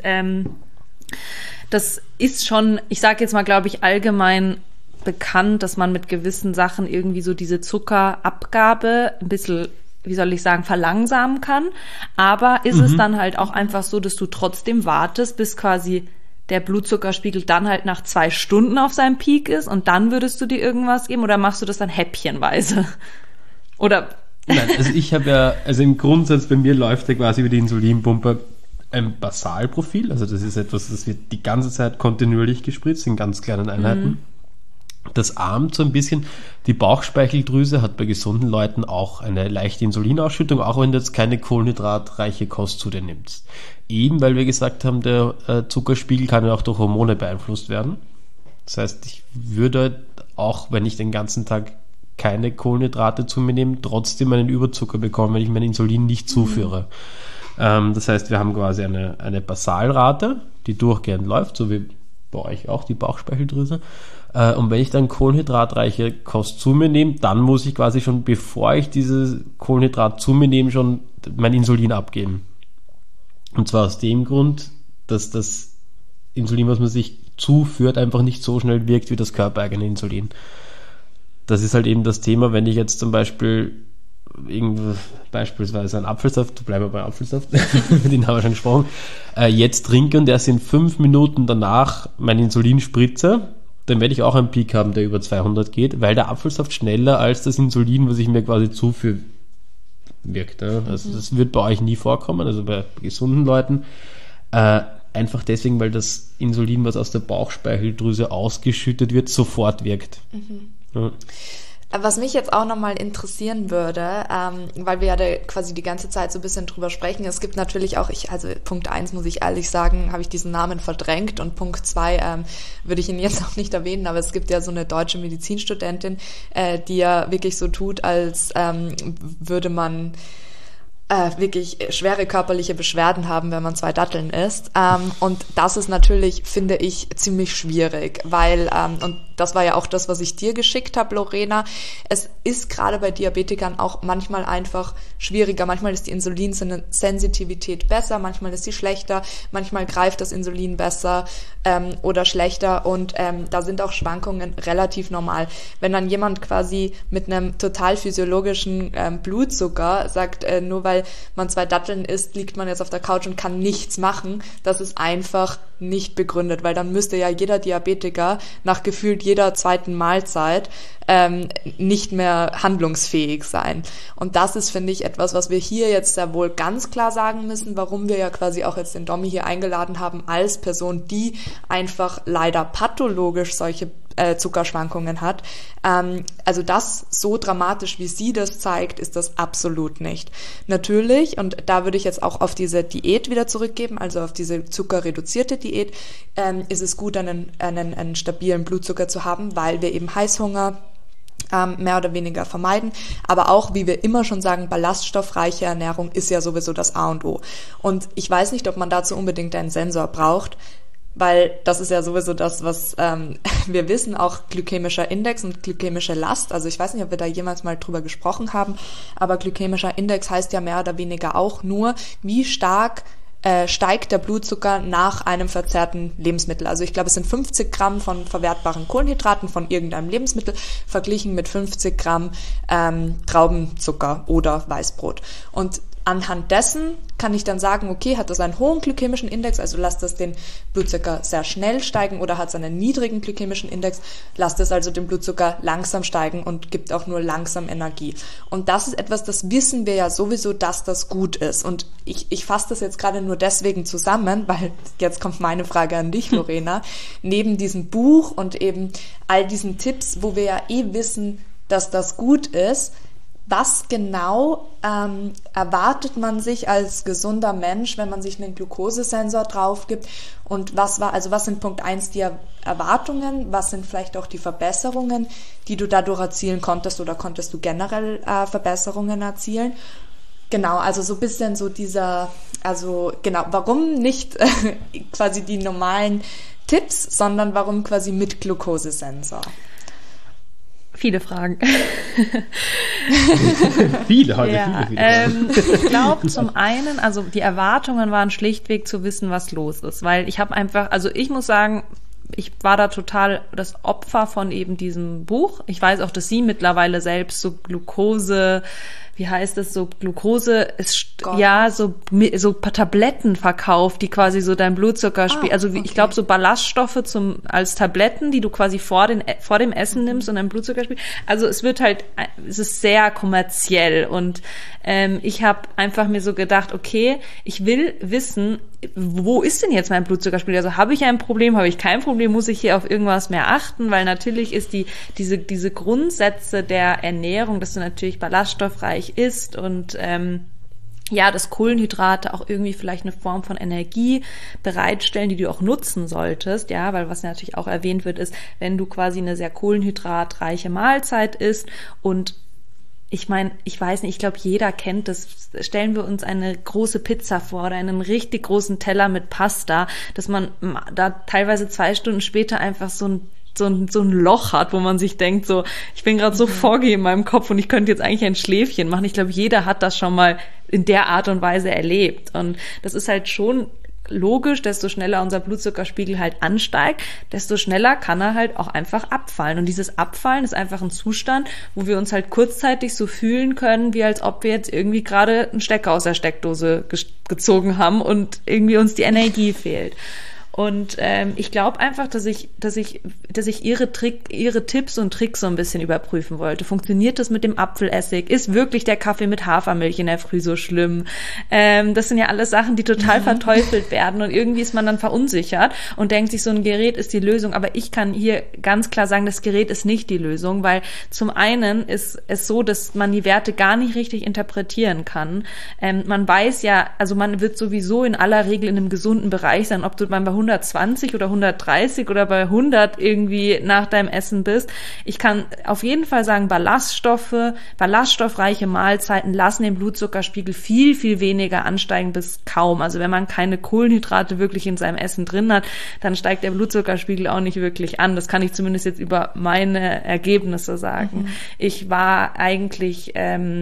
das ist schon, ich sage jetzt mal, glaube ich, allgemein bekannt, dass man mit gewissen Sachen irgendwie so diese Zuckerabgabe ein bisschen, wie soll ich sagen, verlangsamen kann. Aber ist es dann halt auch einfach so, dass du trotzdem wartest, bis quasi der Blutzuckerspiegel dann halt nach 2 Stunden auf seinem Peak ist und dann würdest du dir irgendwas geben oder machst du das dann häppchenweise? Oder? Nein, also im Grundsatz bei mir läuft ja quasi über die Insulinpumpe ein Basalprofil, also das ist etwas, das wird die ganze Zeit kontinuierlich gespritzt in ganz kleinen Einheiten. Das ahmt so ein bisschen. Die Bauchspeicheldrüse hat bei gesunden Leuten auch eine leichte Insulinausschüttung, auch wenn du jetzt keine kohlenhydratreiche Kost zu dir nimmst. Eben, weil wir gesagt haben, der Zuckerspiegel kann ja auch durch Hormone beeinflusst werden. Das heißt, ich würde auch, wenn ich den ganzen Tag keine Kohlenhydrate zu mir nehme, trotzdem einen Überzucker bekommen, wenn ich mein Insulin nicht zuführe. Das heißt, wir haben quasi eine Basalrate, die durchgehend läuft, so wie bei euch auch die Bauchspeicheldrüse. Und wenn ich dann kohlenhydratreiche Kost zu mir nehme, dann muss ich quasi schon, bevor ich dieses Kohlenhydrat zu mir nehme, schon mein Insulin abgeben. Und zwar aus dem Grund, dass das Insulin, was man sich zuführt, einfach nicht so schnell wirkt wie das körpereigene Insulin. Das ist halt eben das Thema, wenn ich jetzt zum Beispiel beispielsweise einen Apfelsaft, bleiben wir bei Apfelsaft, den haben wir schon gesprochen, jetzt trinke und erst in 5 Minuten danach mein Insulin spritze, dann werde ich auch einen Peak haben, der über 200 geht, weil der Apfelsaft schneller als das Insulin, was ich mir quasi zuführe, wirkt. Ja? Also das wird bei euch nie vorkommen, also bei gesunden Leuten. Einfach deswegen, weil das Insulin, was aus der Bauchspeicheldrüse ausgeschüttet wird, sofort wirkt. Ja. Was mich jetzt auch nochmal interessieren würde, weil wir ja da quasi die ganze Zeit so ein bisschen drüber sprechen, es gibt natürlich auch, also Punkt 1 muss ich ehrlich sagen, habe ich diesen Namen verdrängt und Punkt 2 würde ich ihn jetzt auch nicht erwähnen, aber es gibt ja so eine deutsche Medizinstudentin, die ja wirklich so tut, als würde man wirklich schwere körperliche Beschwerden haben, wenn man 2 Datteln isst. Und das ist natürlich, finde ich, ziemlich schwierig, weil, und das war ja auch das, was ich dir geschickt habe, Lorena, es ist gerade bei Diabetikern auch manchmal einfach schwieriger. Manchmal ist die Insulinsensitivität besser, manchmal ist sie schlechter, manchmal greift das Insulin besser oder schlechter und da sind auch Schwankungen relativ normal. Wenn dann jemand quasi mit einem total physiologischen Blutzucker sagt, nur weil man 2 Datteln isst, liegt man jetzt auf der Couch und kann nichts machen, das ist einfach nicht begründet, weil dann müsste ja jeder Diabetiker nach gefühlt jeder 2. Mahlzeit nicht mehr handlungsfähig sein. Und das ist, finde ich, etwas, was wir hier jetzt sehr wohl ganz klar sagen müssen, warum wir ja quasi auch jetzt den Domi hier eingeladen haben als Person, die einfach leider pathologisch solche Zuckerschwankungen hat. Also das so dramatisch, wie sie das zeigt, ist das absolut nicht. Natürlich, und da würde ich jetzt auch auf diese Diät wieder zurückgeben, also auf diese zuckerreduzierte Diät, ist es gut, einen stabilen Blutzucker zu haben, weil wir eben Heißhunger mehr oder weniger vermeiden. Aber auch, wie wir immer schon sagen, ballaststoffreiche Ernährung ist ja sowieso das A und O. Und ich weiß nicht, ob man dazu unbedingt einen Sensor braucht, weil das ist ja sowieso das, was wir wissen, auch glykämischer Index und glykämische Last. Also ich weiß nicht, ob wir da jemals mal drüber gesprochen haben, aber glykämischer Index heißt ja mehr oder weniger auch nur, wie stark steigt der Blutzucker nach einem verzehrten Lebensmittel. Also ich glaube, es sind 50 Gramm von verwertbaren Kohlenhydraten von irgendeinem Lebensmittel verglichen mit 50 Gramm Traubenzucker oder Weißbrot. Und anhand dessen kann ich dann sagen, okay, hat das einen hohen glykämischen Index, also lasst das den Blutzucker sehr schnell steigen, oder hat es einen niedrigen glykämischen Index, lasst es also den Blutzucker langsam steigen und gibt auch nur langsam Energie. Und das ist etwas, das wissen wir ja sowieso, dass das gut ist. Und ich fasse das jetzt gerade nur deswegen zusammen, weil jetzt kommt meine Frage an dich, Lorena. Neben diesem Buch und eben all diesen Tipps, wo wir ja wissen, dass das gut ist, was genau erwartet man sich als gesunder Mensch, wenn man sich einen Glukosesensor drauf gibt? Und was sind Punkt 1 die Erwartungen? Was sind vielleicht auch die Verbesserungen, die du dadurch erzielen konntest, oder konntest du generell Verbesserungen erzielen? Genau, also so ein bisschen so warum nicht quasi die normalen Tipps, sondern warum quasi mit Glukosesensor? Viele Fragen. Viele ja, Fragen. Ich glaube zum einen, also die Erwartungen waren schlichtweg zu wissen, was los ist, weil ich habe einfach, also ich muss sagen, ich war da total das Opfer von eben diesem Buch. Ich weiß auch, dass sie mittlerweile selbst so Glukose, wie heißt es, so Glukose ist, ja, so Tabletten verkauft, die quasi so dein Blutzucker spielen. Also ich glaube, so Ballaststoffe als Tabletten, die du quasi vor dem Essen nimmst und dein Blutzucker spielt. Also es ist sehr kommerziell, und ich habe einfach mir so gedacht, okay, ich will wissen, wo ist denn jetzt mein Blutzuckerspiegel? Also habe ich ein Problem, habe ich kein Problem, muss ich hier auf irgendwas mehr achten? Weil natürlich ist diese Grundsätze der Ernährung, dass du natürlich ballaststoffreich isst und dass Kohlenhydrate auch irgendwie vielleicht eine Form von Energie bereitstellen, die du auch nutzen solltest, ja, weil was natürlich auch erwähnt wird, ist, wenn du quasi eine sehr kohlenhydratreiche Mahlzeit isst, und ich meine, ich weiß nicht, ich glaube, jeder kennt das. Stellen wir uns eine große Pizza vor oder einen richtig großen Teller mit Pasta, dass man da teilweise 2 Stunden später einfach so ein Loch hat, wo man sich denkt, so, ich bin gerade so foggy in meinem Kopf und ich könnte jetzt eigentlich ein Schläfchen machen. Ich glaube, jeder hat das schon mal in der Art und Weise erlebt. Und das ist halt schon logisch, desto schneller unser Blutzuckerspiegel halt ansteigt, desto schneller kann er halt auch einfach abfallen. Und dieses Abfallen ist einfach ein Zustand, wo wir uns halt kurzzeitig so fühlen können, wie als ob wir jetzt irgendwie gerade einen Stecker aus der Steckdose gezogen haben und irgendwie uns die Energie fehlt. Und ich glaube einfach, dass ich ihre Tipps und Tricks so ein bisschen überprüfen wollte. Funktioniert das mit dem Apfelessig? Ist wirklich der Kaffee mit Hafermilch in der Früh so schlimm? Das sind ja alles Sachen, die total verteufelt werden, und irgendwie ist man dann verunsichert und denkt sich, so ein Gerät ist die Lösung. Aber ich kann hier ganz klar sagen, das Gerät ist nicht die Lösung, weil zum einen ist es so, dass man die Werte gar nicht richtig interpretieren kann. Man weiß ja, also man wird sowieso in aller Regel in einem gesunden Bereich sein, ob du bei 120 oder 130 oder bei 100 irgendwie nach deinem Essen bist. Ich kann auf jeden Fall sagen, ballaststoffreiche Mahlzeiten lassen den Blutzuckerspiegel viel, viel weniger ansteigen bis kaum. Also wenn man keine Kohlenhydrate wirklich in seinem Essen drin hat, dann steigt der Blutzuckerspiegel auch nicht wirklich an. Das kann ich zumindest jetzt über meine Ergebnisse sagen. Ich war eigentlich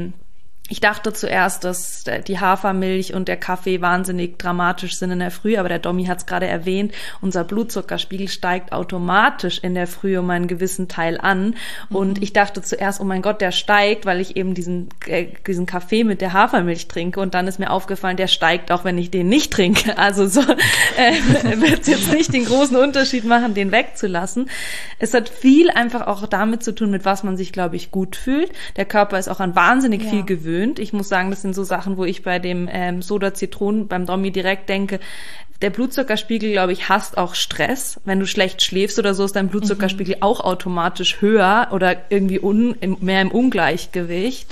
ich dachte zuerst, dass die Hafermilch und der Kaffee wahnsinnig dramatisch sind in der Früh, aber der Domi hat es gerade erwähnt, unser Blutzuckerspiegel steigt automatisch in der Früh um einen gewissen Teil an. Und ich dachte zuerst, oh mein Gott, der steigt, weil ich eben diesen Kaffee mit der Hafermilch trinke, und dann ist mir aufgefallen, der steigt auch, wenn ich den nicht trinke. Also so wird es jetzt nicht den großen Unterschied machen, den wegzulassen. Es hat viel einfach auch damit zu tun, mit was man sich, glaube ich, gut fühlt. Der Körper ist auch an wahnsinnig viel gewöhnt. Ich muss sagen, das sind so Sachen, wo ich bei dem Soda Zitronen beim Domi direkt denke, der Blutzuckerspiegel, glaube ich, hasst auch Stress. Wenn du schlecht schläfst oder so, ist dein Blutzuckerspiegel auch automatisch höher oder irgendwie mehr im Ungleichgewicht.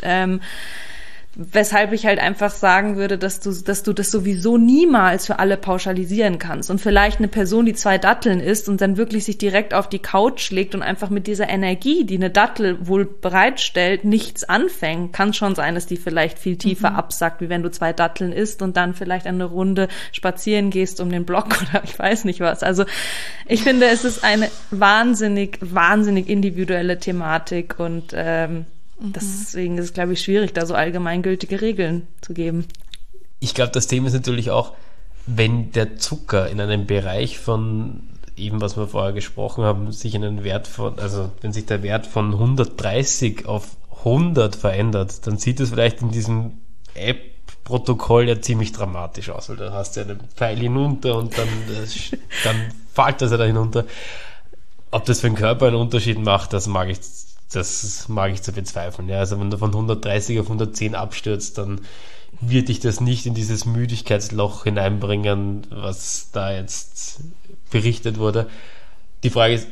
Weshalb ich halt einfach sagen würde, dass du das sowieso niemals für alle pauschalisieren kannst. Und vielleicht eine Person, die 2 Datteln isst und dann wirklich sich direkt auf die Couch legt und einfach mit dieser Energie, die eine Dattel wohl bereitstellt, nichts anfängt. Kann schon sein, dass die vielleicht viel tiefer absackt, wie wenn du 2 Datteln isst und dann vielleicht eine Runde spazieren gehst um den Block oder ich weiß nicht was. Also ich finde, es ist eine wahnsinnig, wahnsinnig individuelle Thematik, und deswegen ist es, glaube ich, schwierig, da so allgemeingültige Regeln zu geben. Ich glaube, das Thema ist natürlich auch, wenn der Zucker in einem Bereich von, eben was wir vorher gesprochen haben, sich einen Wert von, also wenn sich der Wert von 130 auf 100 verändert, dann sieht es vielleicht in diesem App-Protokoll ja ziemlich dramatisch aus, weil da hast du einen Pfeil hinunter und dann fällt das ja da hinunter. Ob das für den Körper einen Unterschied macht, das mag ich zu bezweifeln. Ja, also wenn du von 130 auf 110 abstürzt, dann wird dich das nicht in dieses Müdigkeitsloch hineinbringen, was da jetzt berichtet wurde. Die Frage ist,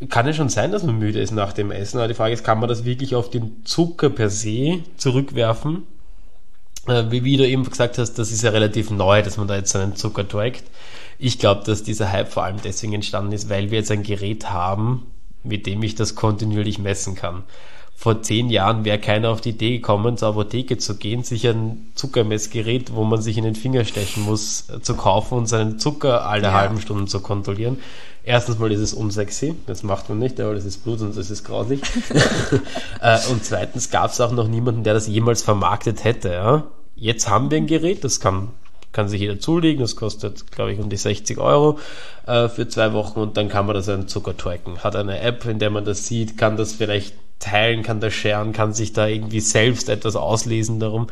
kann es schon sein, dass man müde ist nach dem Essen, aber die Frage ist, kann man das wirklich auf den Zucker per se zurückwerfen? Wie du eben gesagt hast, das ist ja relativ neu, dass man da jetzt seinen Zucker trackt. Ich glaube, dass dieser Hype vor allem deswegen entstanden ist, weil wir jetzt ein Gerät haben, mit dem ich das kontinuierlich messen kann. Vor 10 Jahren wäre keiner auf die Idee gekommen, zur Apotheke zu gehen, sich ein Zuckermessgerät, wo man sich in den Finger stechen muss, zu kaufen und seinen Zucker alle halben Stunden zu kontrollieren. Erstens mal ist es unsexy, das macht man nicht, aber das ist Blut und das ist grauslich. Und zweitens gab es auch noch niemanden, der das jemals vermarktet hätte. Ja? Jetzt haben wir ein Gerät, das kann sich jeder zulegen, das kostet, glaube ich, um die 60 € für 2 Wochen und dann kann man das einen Zucker tracken. Hat eine App, in der man das sieht, kann das vielleicht teilen, kann das sharen, kann sich da irgendwie selbst etwas auslesen darum.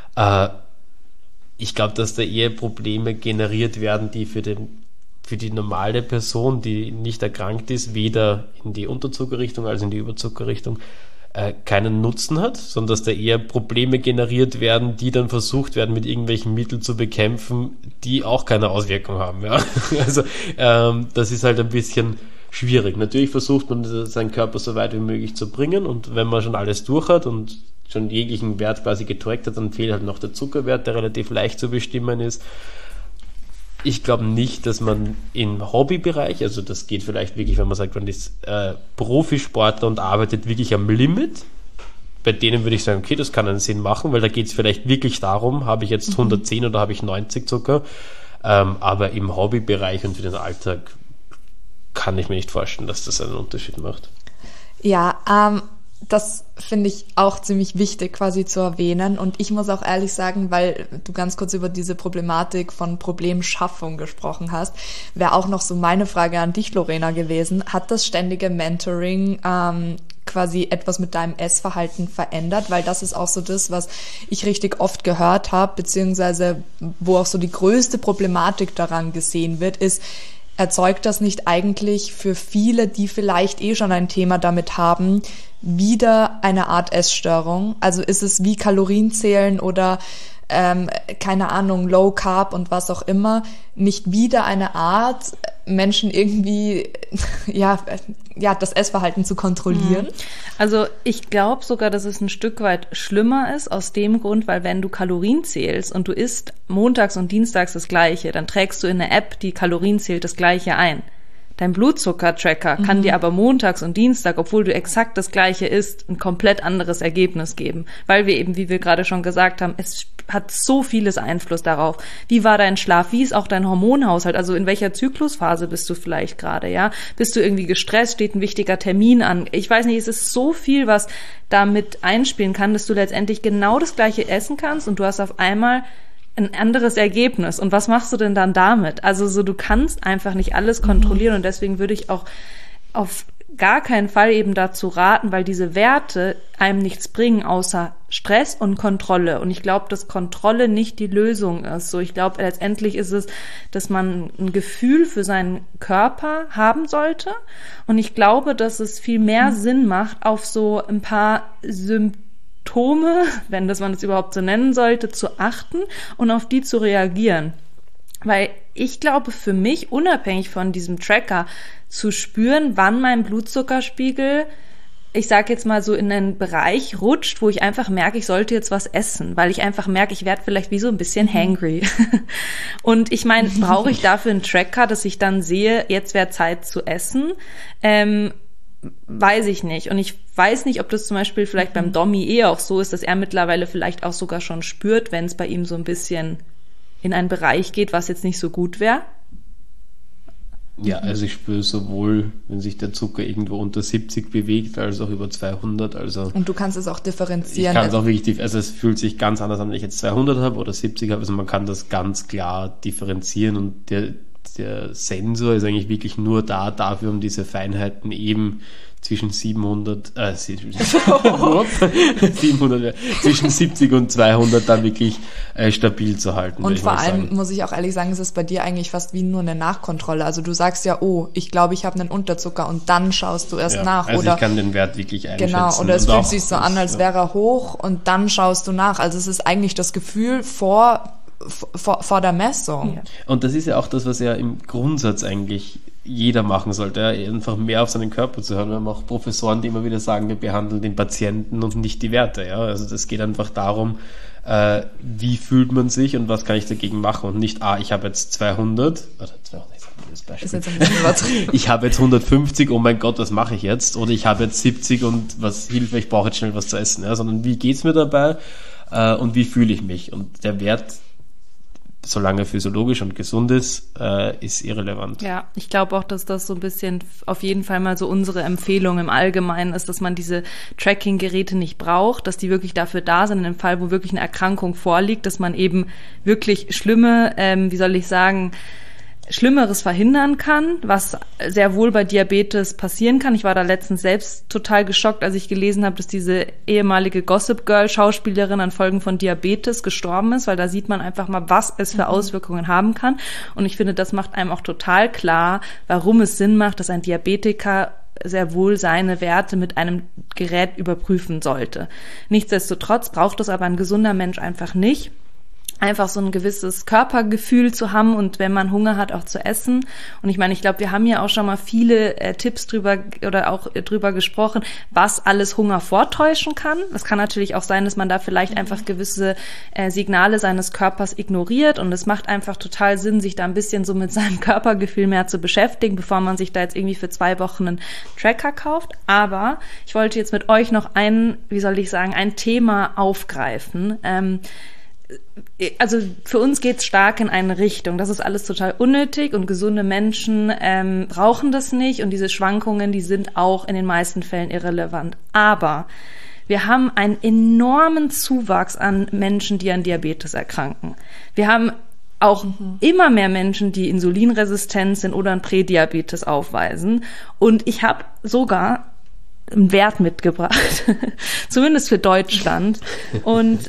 Ich glaube, dass da eher Probleme generiert werden, die für die normale Person, die nicht erkrankt ist, weder in die Unterzuckerrichtung als in die Überzuckerrichtung keinen Nutzen hat, sondern dass da eher Probleme generiert werden, die dann versucht werden, mit irgendwelchen Mitteln zu bekämpfen, die auch keine Auswirkung haben. Ja? Also das ist halt ein bisschen schwierig. Natürlich versucht man, seinen Körper so weit wie möglich zu bringen und wenn man schon alles durch hat und schon jeglichen Wert quasi getrackt hat, dann fehlt halt noch der Zuckerwert, der relativ leicht zu bestimmen ist. Ich glaube nicht, dass man im Hobbybereich, also das geht vielleicht wirklich, wenn man sagt, man ist Profisportler und arbeitet wirklich am Limit, bei denen würde ich sagen, okay, das kann einen Sinn machen, weil da geht es vielleicht wirklich darum, habe ich jetzt 110 oder habe ich 90 Zucker, aber im Hobbybereich und für den Alltag kann ich mir nicht vorstellen, dass das einen Unterschied macht. Ja, das finde ich auch ziemlich wichtig quasi zu erwähnen und ich muss auch ehrlich sagen, weil du ganz kurz über diese Problematik von Problemschaffung gesprochen hast, wäre auch noch so meine Frage an dich, Lorena, gewesen. Hat das ständige Mentoring quasi etwas mit deinem Essverhalten verändert? Weil das ist auch so das, was ich richtig oft gehört habe, beziehungsweise wo auch so die größte Problematik daran gesehen wird, ist, erzeugt das nicht eigentlich für viele, die vielleicht schon ein Thema damit haben, wieder eine Art Essstörung? Also ist es wie Kalorienzählen oder keine Ahnung, Low Carb und was auch immer, nicht wieder eine Art, Menschen irgendwie das Essverhalten zu kontrollieren? Also ich glaube sogar, dass es ein Stück weit schlimmer ist, aus dem Grund, weil wenn du Kalorien zählst und du isst montags und dienstags das Gleiche, dann trägst du in eine App, die Kalorien zählt, das Gleiche ein. Dein Blutzucker-Tracker kann dir aber montags und Dienstag, obwohl du exakt das Gleiche isst, ein komplett anderes Ergebnis geben. Weil wir eben, wie wir gerade schon gesagt haben, es hat so vieles Einfluss darauf. Wie war dein Schlaf? Wie ist auch dein Hormonhaushalt? Also in welcher Zyklusphase bist du vielleicht gerade, ja? Bist du irgendwie gestresst? Steht ein wichtiger Termin an? Ich weiß nicht, es ist so viel, was da mit einspielen kann, dass du letztendlich genau das Gleiche essen kannst und du hast auf einmal ein anderes Ergebnis. Und was machst du denn dann damit? Also so, du kannst einfach nicht alles kontrollieren und deswegen würde ich auch auf gar keinen Fall eben dazu raten, weil diese Werte einem nichts bringen, außer Stress und Kontrolle. Und ich glaube, dass Kontrolle nicht die Lösung ist. So, ich glaube, letztendlich ist es, dass man ein Gefühl für seinen Körper haben sollte. Und ich glaube, dass es viel mehr Sinn macht, auf so ein paar Symptome, wenn das man das überhaupt so nennen sollte, zu achten und auf die zu reagieren. Weil ich glaube, für mich, unabhängig von diesem Tracker, zu spüren, wann mein Blutzuckerspiegel, ich sage jetzt mal so, in einen Bereich rutscht, wo ich einfach merke, ich sollte jetzt was essen, weil ich einfach merke, ich werde vielleicht wie so ein bisschen hangry. Und ich meine, brauche ich dafür einen Tracker, dass ich dann sehe, jetzt wäre Zeit zu essen? Weiß ich nicht. Und ich weiß nicht, ob das zum Beispiel vielleicht beim Domi auch so ist, dass er mittlerweile vielleicht auch sogar schon spürt, wenn es bei ihm so ein bisschen in einen Bereich geht, was jetzt nicht so gut wäre. Ja, also ich spüre sowohl, wenn sich der Zucker irgendwo unter 70 bewegt, als auch über 200. Also und du kannst es auch differenzieren. Ich kann es auch wirklich, also es fühlt sich ganz anders an, wenn ich jetzt 200 habe oder 70 habe. Also man kann das ganz klar differenzieren und der Sensor ist eigentlich wirklich nur dafür, um diese Feinheiten eben zwischen 700, zwischen 70 und 200 dann wirklich stabil zu halten. Und vor allem muss ich auch ehrlich sagen, es ist bei dir eigentlich fast wie nur eine Nachkontrolle. Also du sagst ja, oh, ich glaube, ich habe einen Unterzucker und dann schaust du erst nach. Also oder ich kann den Wert wirklich einschätzen. Genau, oder es fühlt sich so an, als wäre er hoch und dann schaust du nach. Also es ist eigentlich das Gefühl vor vor der Messung. Ja. Und das ist ja auch das, was ja im Grundsatz eigentlich jeder machen sollte, ja? Einfach mehr auf seinen Körper zu hören. Wir haben auch Professoren, die immer wieder sagen, wir behandeln den Patienten und nicht die Werte. Ja? Also das geht einfach darum, wie fühlt man sich und was kann ich dagegen machen und nicht, ich habe jetzt 200, oder 200, das Beispiel. Ist jetzt ein bisschen übertrieben. Ich habe jetzt 150, oh mein Gott, was mache ich jetzt? Oder ich habe jetzt 70 und was hilft mir, ich brauche jetzt schnell was zu essen. Ja? Sondern wie geht's mir dabei und wie fühle ich mich? Und der Wert, solange physiologisch und gesund ist irrelevant. Ja, ich glaube auch, dass das so ein bisschen auf jeden Fall mal so unsere Empfehlung im Allgemeinen ist, dass man diese Tracking-Geräte nicht braucht, dass die wirklich dafür da sind, in dem Fall, wo wirklich eine Erkrankung vorliegt, dass man eben wirklich Schlimmeres verhindern kann, was sehr wohl bei Diabetes passieren kann. Ich war da letztens selbst total geschockt, als ich gelesen habe, dass diese ehemalige Gossip Girl Schauspielerin an Folgen von Diabetes gestorben ist, weil da sieht man einfach mal, was es für Auswirkungen haben kann. Und ich finde, das macht einem auch total klar, warum es Sinn macht, dass ein Diabetiker sehr wohl seine Werte mit einem Gerät überprüfen sollte. Nichtsdestotrotz braucht es aber ein gesunder Mensch einfach nicht. Einfach so ein gewisses Körpergefühl zu haben und wenn man Hunger hat, auch zu essen. Und ich meine, ich glaube, wir haben ja auch schon mal viele Tipps drüber gesprochen, was alles Hunger vortäuschen kann. Das kann natürlich auch sein, dass man da vielleicht einfach gewisse Signale seines Körpers ignoriert und es macht einfach total Sinn, sich da ein bisschen so mit seinem Körpergefühl mehr zu beschäftigen, bevor man sich da jetzt irgendwie für 2 Wochen einen Tracker kauft. Aber ich wollte jetzt mit euch noch ein Thema aufgreifen. Also für uns geht's stark in eine Richtung. Das ist alles total unnötig und gesunde Menschen brauchen das nicht und diese Schwankungen, die sind auch in den meisten Fällen irrelevant. Aber wir haben einen enormen Zuwachs an Menschen, die an Diabetes erkranken. Wir haben auch immer mehr Menschen, die insulinresistent sind oder einen Prädiabetes aufweisen. Und ich habe sogar einen Wert mitgebracht, zumindest für Deutschland. Und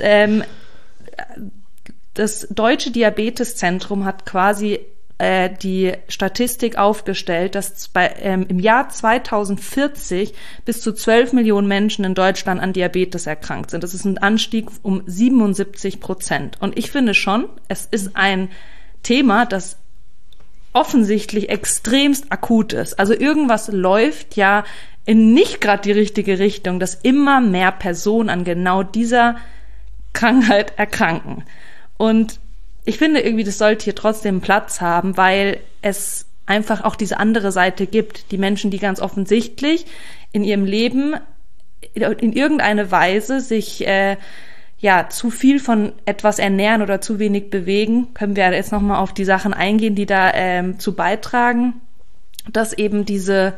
das Deutsche Diabeteszentrum hat quasi die Statistik aufgestellt, dass im Jahr 2040 bis zu 12 Millionen Menschen in Deutschland an Diabetes erkrankt sind. Das ist ein Anstieg um 77%. Und ich finde schon, es ist ein Thema, das offensichtlich extremst akut ist. Also irgendwas läuft ja in nicht gerade die richtige Richtung, dass immer mehr Personen an genau dieser Krankheit erkranken. Und ich finde irgendwie, das sollte hier trotzdem Platz haben, weil es einfach auch diese andere Seite gibt. Die Menschen, die ganz offensichtlich in ihrem Leben in irgendeine Weise sich zu viel von etwas ernähren oder zu wenig bewegen, können wir jetzt nochmal auf die Sachen eingehen, die da zu beitragen, dass eben diese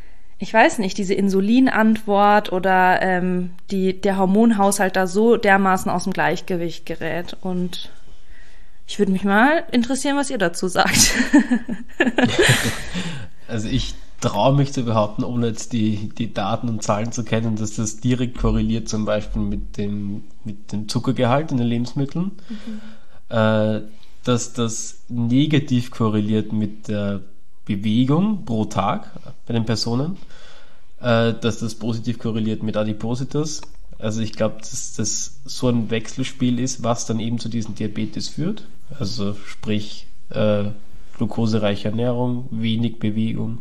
Insulinantwort oder der Hormonhaushalt da so dermaßen aus dem Gleichgewicht gerät. Und ich würde mich mal interessieren, was ihr dazu sagt. Also ich traue mich zu behaupten, ohne jetzt die Daten und Zahlen zu kennen, dass das direkt korreliert zum Beispiel mit dem Zuckergehalt in den Lebensmitteln, dass das negativ korreliert mit der Bewegung pro Tag bei den Personen, dass das positiv korreliert mit Adipositas. Also ich glaube, dass das so ein Wechselspiel ist, was dann eben zu diesem Diabetes führt. Also sprich glukosereiche Ernährung, wenig Bewegung.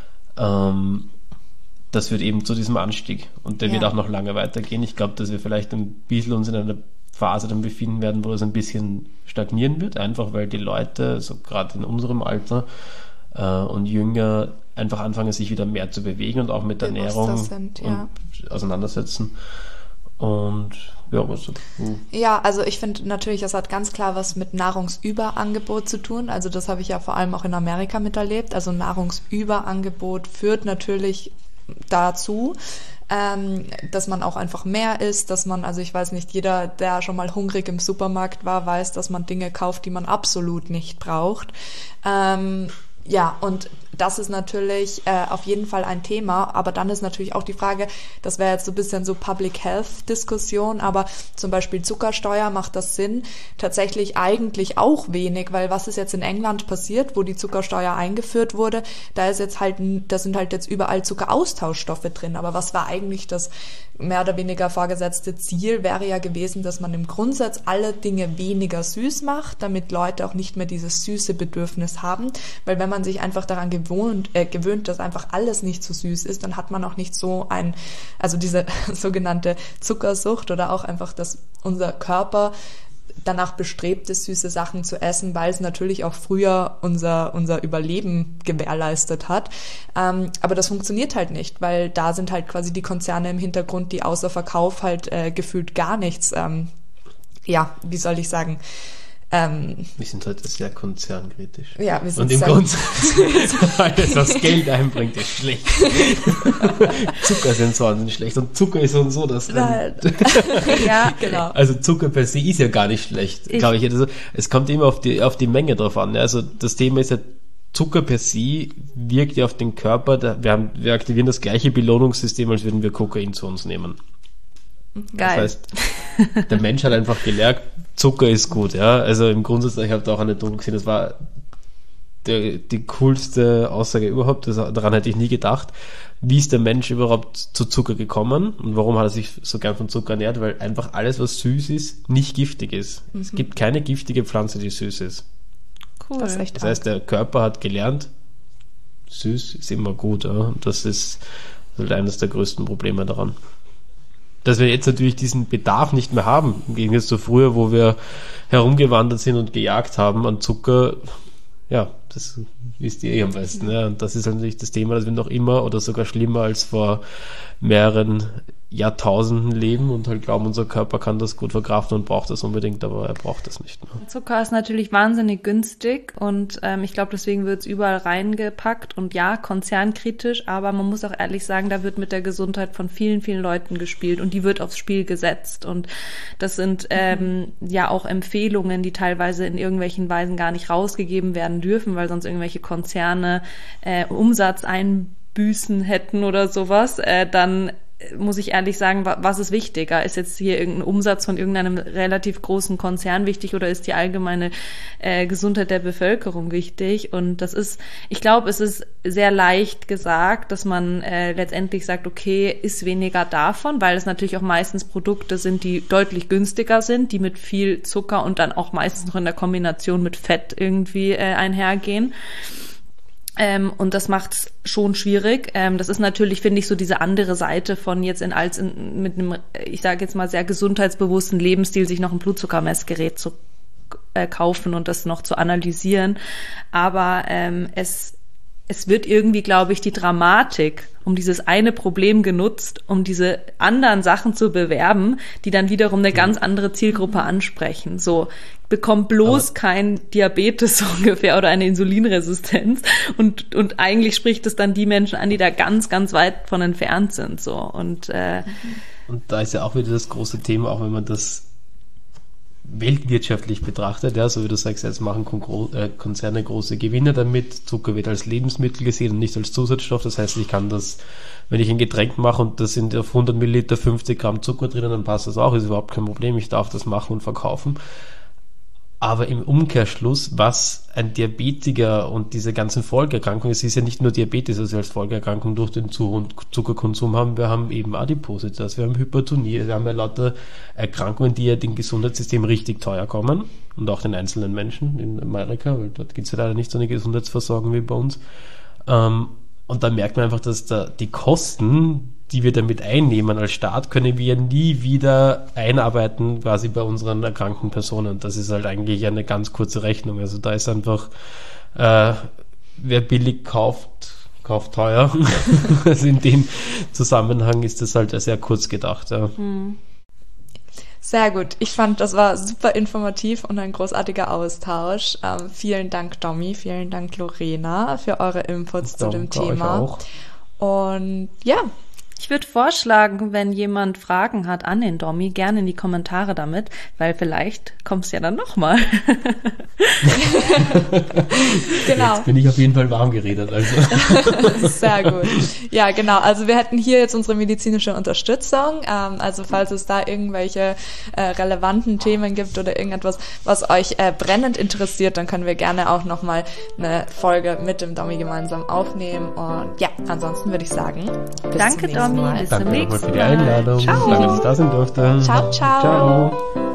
Das führt eben zu diesem Anstieg. Und der wird auch noch lange weitergehen. Ich glaube, dass wir vielleicht ein bisschen uns in einer Phase dann befinden werden, wo es ein bisschen stagnieren wird, einfach weil die Leute, so gerade in unserem Alter und jünger, einfach anfangen, sich wieder mehr zu bewegen und auch mit der Ernährung und auseinandersetzen. Und ja, also ich finde natürlich, das hat ganz klar was mit Nahrungsüberangebot zu tun. Also das habe ich ja vor allem auch in Amerika miterlebt. Also Nahrungsüberangebot führt natürlich dazu, dass man auch einfach mehr isst, dass man, also ich weiß nicht, jeder, der schon mal hungrig im Supermarkt war, weiß, dass man Dinge kauft, die man absolut nicht braucht. Und das ist natürlich auf jeden Fall ein Thema, aber dann ist natürlich auch die Frage, das wäre jetzt so ein bisschen so Public Health Diskussion, aber zum Beispiel Zuckersteuer, macht das Sinn? Tatsächlich eigentlich auch wenig, weil was ist jetzt in England passiert, wo die Zuckersteuer eingeführt wurde, da sind halt jetzt überall Zuckeraustauschstoffe drin, aber was war eigentlich das mehr oder weniger vorgesetzte Ziel? Wäre ja gewesen, dass man im Grundsatz alle Dinge weniger süß macht, damit Leute auch nicht mehr dieses süße Bedürfnis haben, weil wenn man sich einfach daran gewöhnt, dass einfach alles nicht so süß ist, dann hat man auch nicht so also diese sogenannte Zuckersucht oder auch einfach, dass unser Körper danach bestrebt ist, süße Sachen zu essen, weil es natürlich auch früher unser Überleben gewährleistet hat. Aber das funktioniert halt nicht, weil da sind halt quasi die Konzerne im Hintergrund, die außer Verkauf halt gefühlt gar nichts, wie soll ich sagen, wir sind heute sehr konzernkritisch. Ja, wir sind und im Grundsatz, alles, was Geld einbringt, ist schlecht. Zuckersensoren sind schlecht und Zucker ist und so, dass ja, genau. Also Zucker per se ist ja gar nicht schlecht, glaube ich. Also, es kommt immer auf die Menge drauf an. Also das Thema ist ja, Zucker per se wirkt ja auf den Körper, wir aktivieren das gleiche Belohnungssystem, als würden wir Kokain zu uns nehmen. Geil. Das heißt, der Mensch hat einfach gelernt, Zucker ist gut, ja. Also im Grundsatz, ich habe da auch eine Doku gesehen, das war die coolste Aussage überhaupt, daran hätte ich nie gedacht. Wie ist der Mensch überhaupt zu Zucker gekommen und warum hat er sich so gern von Zucker ernährt? Weil einfach alles, was süß ist, nicht giftig ist. Es gibt keine giftige Pflanze, die süß ist. Cool. Das ist echt Das heißt, der Körper hat gelernt, süß ist immer gut. Ja? Und das ist halt eines der größten Probleme daran. Dass wir jetzt natürlich diesen Bedarf nicht mehr haben, im Gegensatz zu früher, wo wir herumgewandert sind und gejagt haben an Zucker, ja, das wisst ihr am besten. Ja. Und das ist natürlich das Thema, dass wir noch immer oder sogar schlimmer als vor mehreren Jahrtausenden leben und halt glauben, unser Körper kann das gut verkraften und braucht das unbedingt, aber er braucht das nicht mehr. Zucker ist natürlich wahnsinnig günstig und ich glaube, deswegen wird es überall reingepackt und ja, konzernkritisch, aber man muss auch ehrlich sagen, da wird mit der Gesundheit von vielen, vielen Leuten gespielt und die wird aufs Spiel gesetzt und das sind ja auch Empfehlungen, die teilweise in irgendwelchen Weisen gar nicht rausgegeben werden dürfen, weil sonst irgendwelche Konzerne Umsatzeinbüßen hätten oder sowas, dann muss ich ehrlich sagen, was ist wichtiger? Ist jetzt hier irgendein Umsatz von irgendeinem relativ großen Konzern wichtig oder ist die allgemeine Gesundheit der Bevölkerung wichtig? Und das ist, ich glaube, es ist sehr leicht gesagt, dass man letztendlich sagt, okay, ist weniger davon, weil es natürlich auch meistens Produkte sind, die deutlich günstiger sind, die mit viel Zucker und dann auch meistens noch in der Kombination mit Fett irgendwie einhergehen. Und das macht's schon schwierig. Das ist natürlich, finde ich, so diese andere Seite von jetzt mit einem, ich sage jetzt mal, sehr gesundheitsbewussten Lebensstil, sich noch ein Blutzuckermessgerät zu kaufen und das noch zu analysieren. Aber es wird irgendwie, glaube ich, die Dramatik um dieses eine Problem genutzt, um diese anderen Sachen zu bewerben, die dann wiederum eine ganz andere Zielgruppe ansprechen. So, bekommt bloß kein Diabetes so ungefähr oder eine Insulinresistenz und eigentlich spricht es dann die Menschen an, die da ganz, ganz weit von entfernt sind. So und da ist ja auch wieder das große Thema, auch wenn man das weltwirtschaftlich betrachtet, ja, so wie du sagst, jetzt machen Konzerne große Gewinne damit, Zucker wird als Lebensmittel gesehen und nicht als Zusatzstoff, das heißt, ich kann das, wenn ich ein Getränk mache und da sind auf 100 Milliliter 50 Gramm Zucker drin, dann passt das auch, ist überhaupt kein Problem, ich darf das machen und verkaufen. Aber im Umkehrschluss, was ein Diabetiker und diese ganzen Folgeerkrankungen, es ist ja nicht nur Diabetes, was wir als Folgeerkrankung durch den zu hohen Zuckerkonsum haben, wir haben eben Adipositas, wir haben Hypertonie, wir haben ja lauter Erkrankungen, die ja dem Gesundheitssystem richtig teuer kommen und auch den einzelnen Menschen in Amerika, weil dort gibt es ja leider nicht so eine Gesundheitsversorgung wie bei uns. Und da merkt man einfach, dass die Kosten, die wir damit einnehmen als Staat, können wir nie wieder einarbeiten quasi bei unseren erkrankten Personen. Das ist halt eigentlich eine ganz kurze Rechnung. Also da ist einfach, wer billig kauft teuer. Also in dem Zusammenhang ist das halt sehr kurz gedacht. Ja. Sehr gut. Ich fand, das war super informativ und ein großartiger Austausch. Vielen Dank, Domi, vielen Dank, Lorena, für eure Inputs zu dem Thema. Euch auch. Und ja, Ich würde vorschlagen, wenn jemand Fragen hat an den Domi, gerne in die Kommentare damit, weil vielleicht kommst du ja dann nochmal. Genau. Jetzt bin ich auf jeden Fall warm geredet. Also. Sehr gut. Ja, genau. Also wir hätten hier jetzt unsere medizinische Unterstützung. Also falls es da irgendwelche relevanten Themen gibt oder irgendetwas, was euch brennend interessiert, dann können wir gerne auch nochmal eine Folge mit dem Domi gemeinsam aufnehmen. Und ja, ansonsten würde ich sagen, bis Danke, zum nächsten Domi. Mal. Bis zum Danke nächsten für die Mal. Einladung. Ciao. Danke, dass ich da sein durfte. Ciao, ciao. Ciao.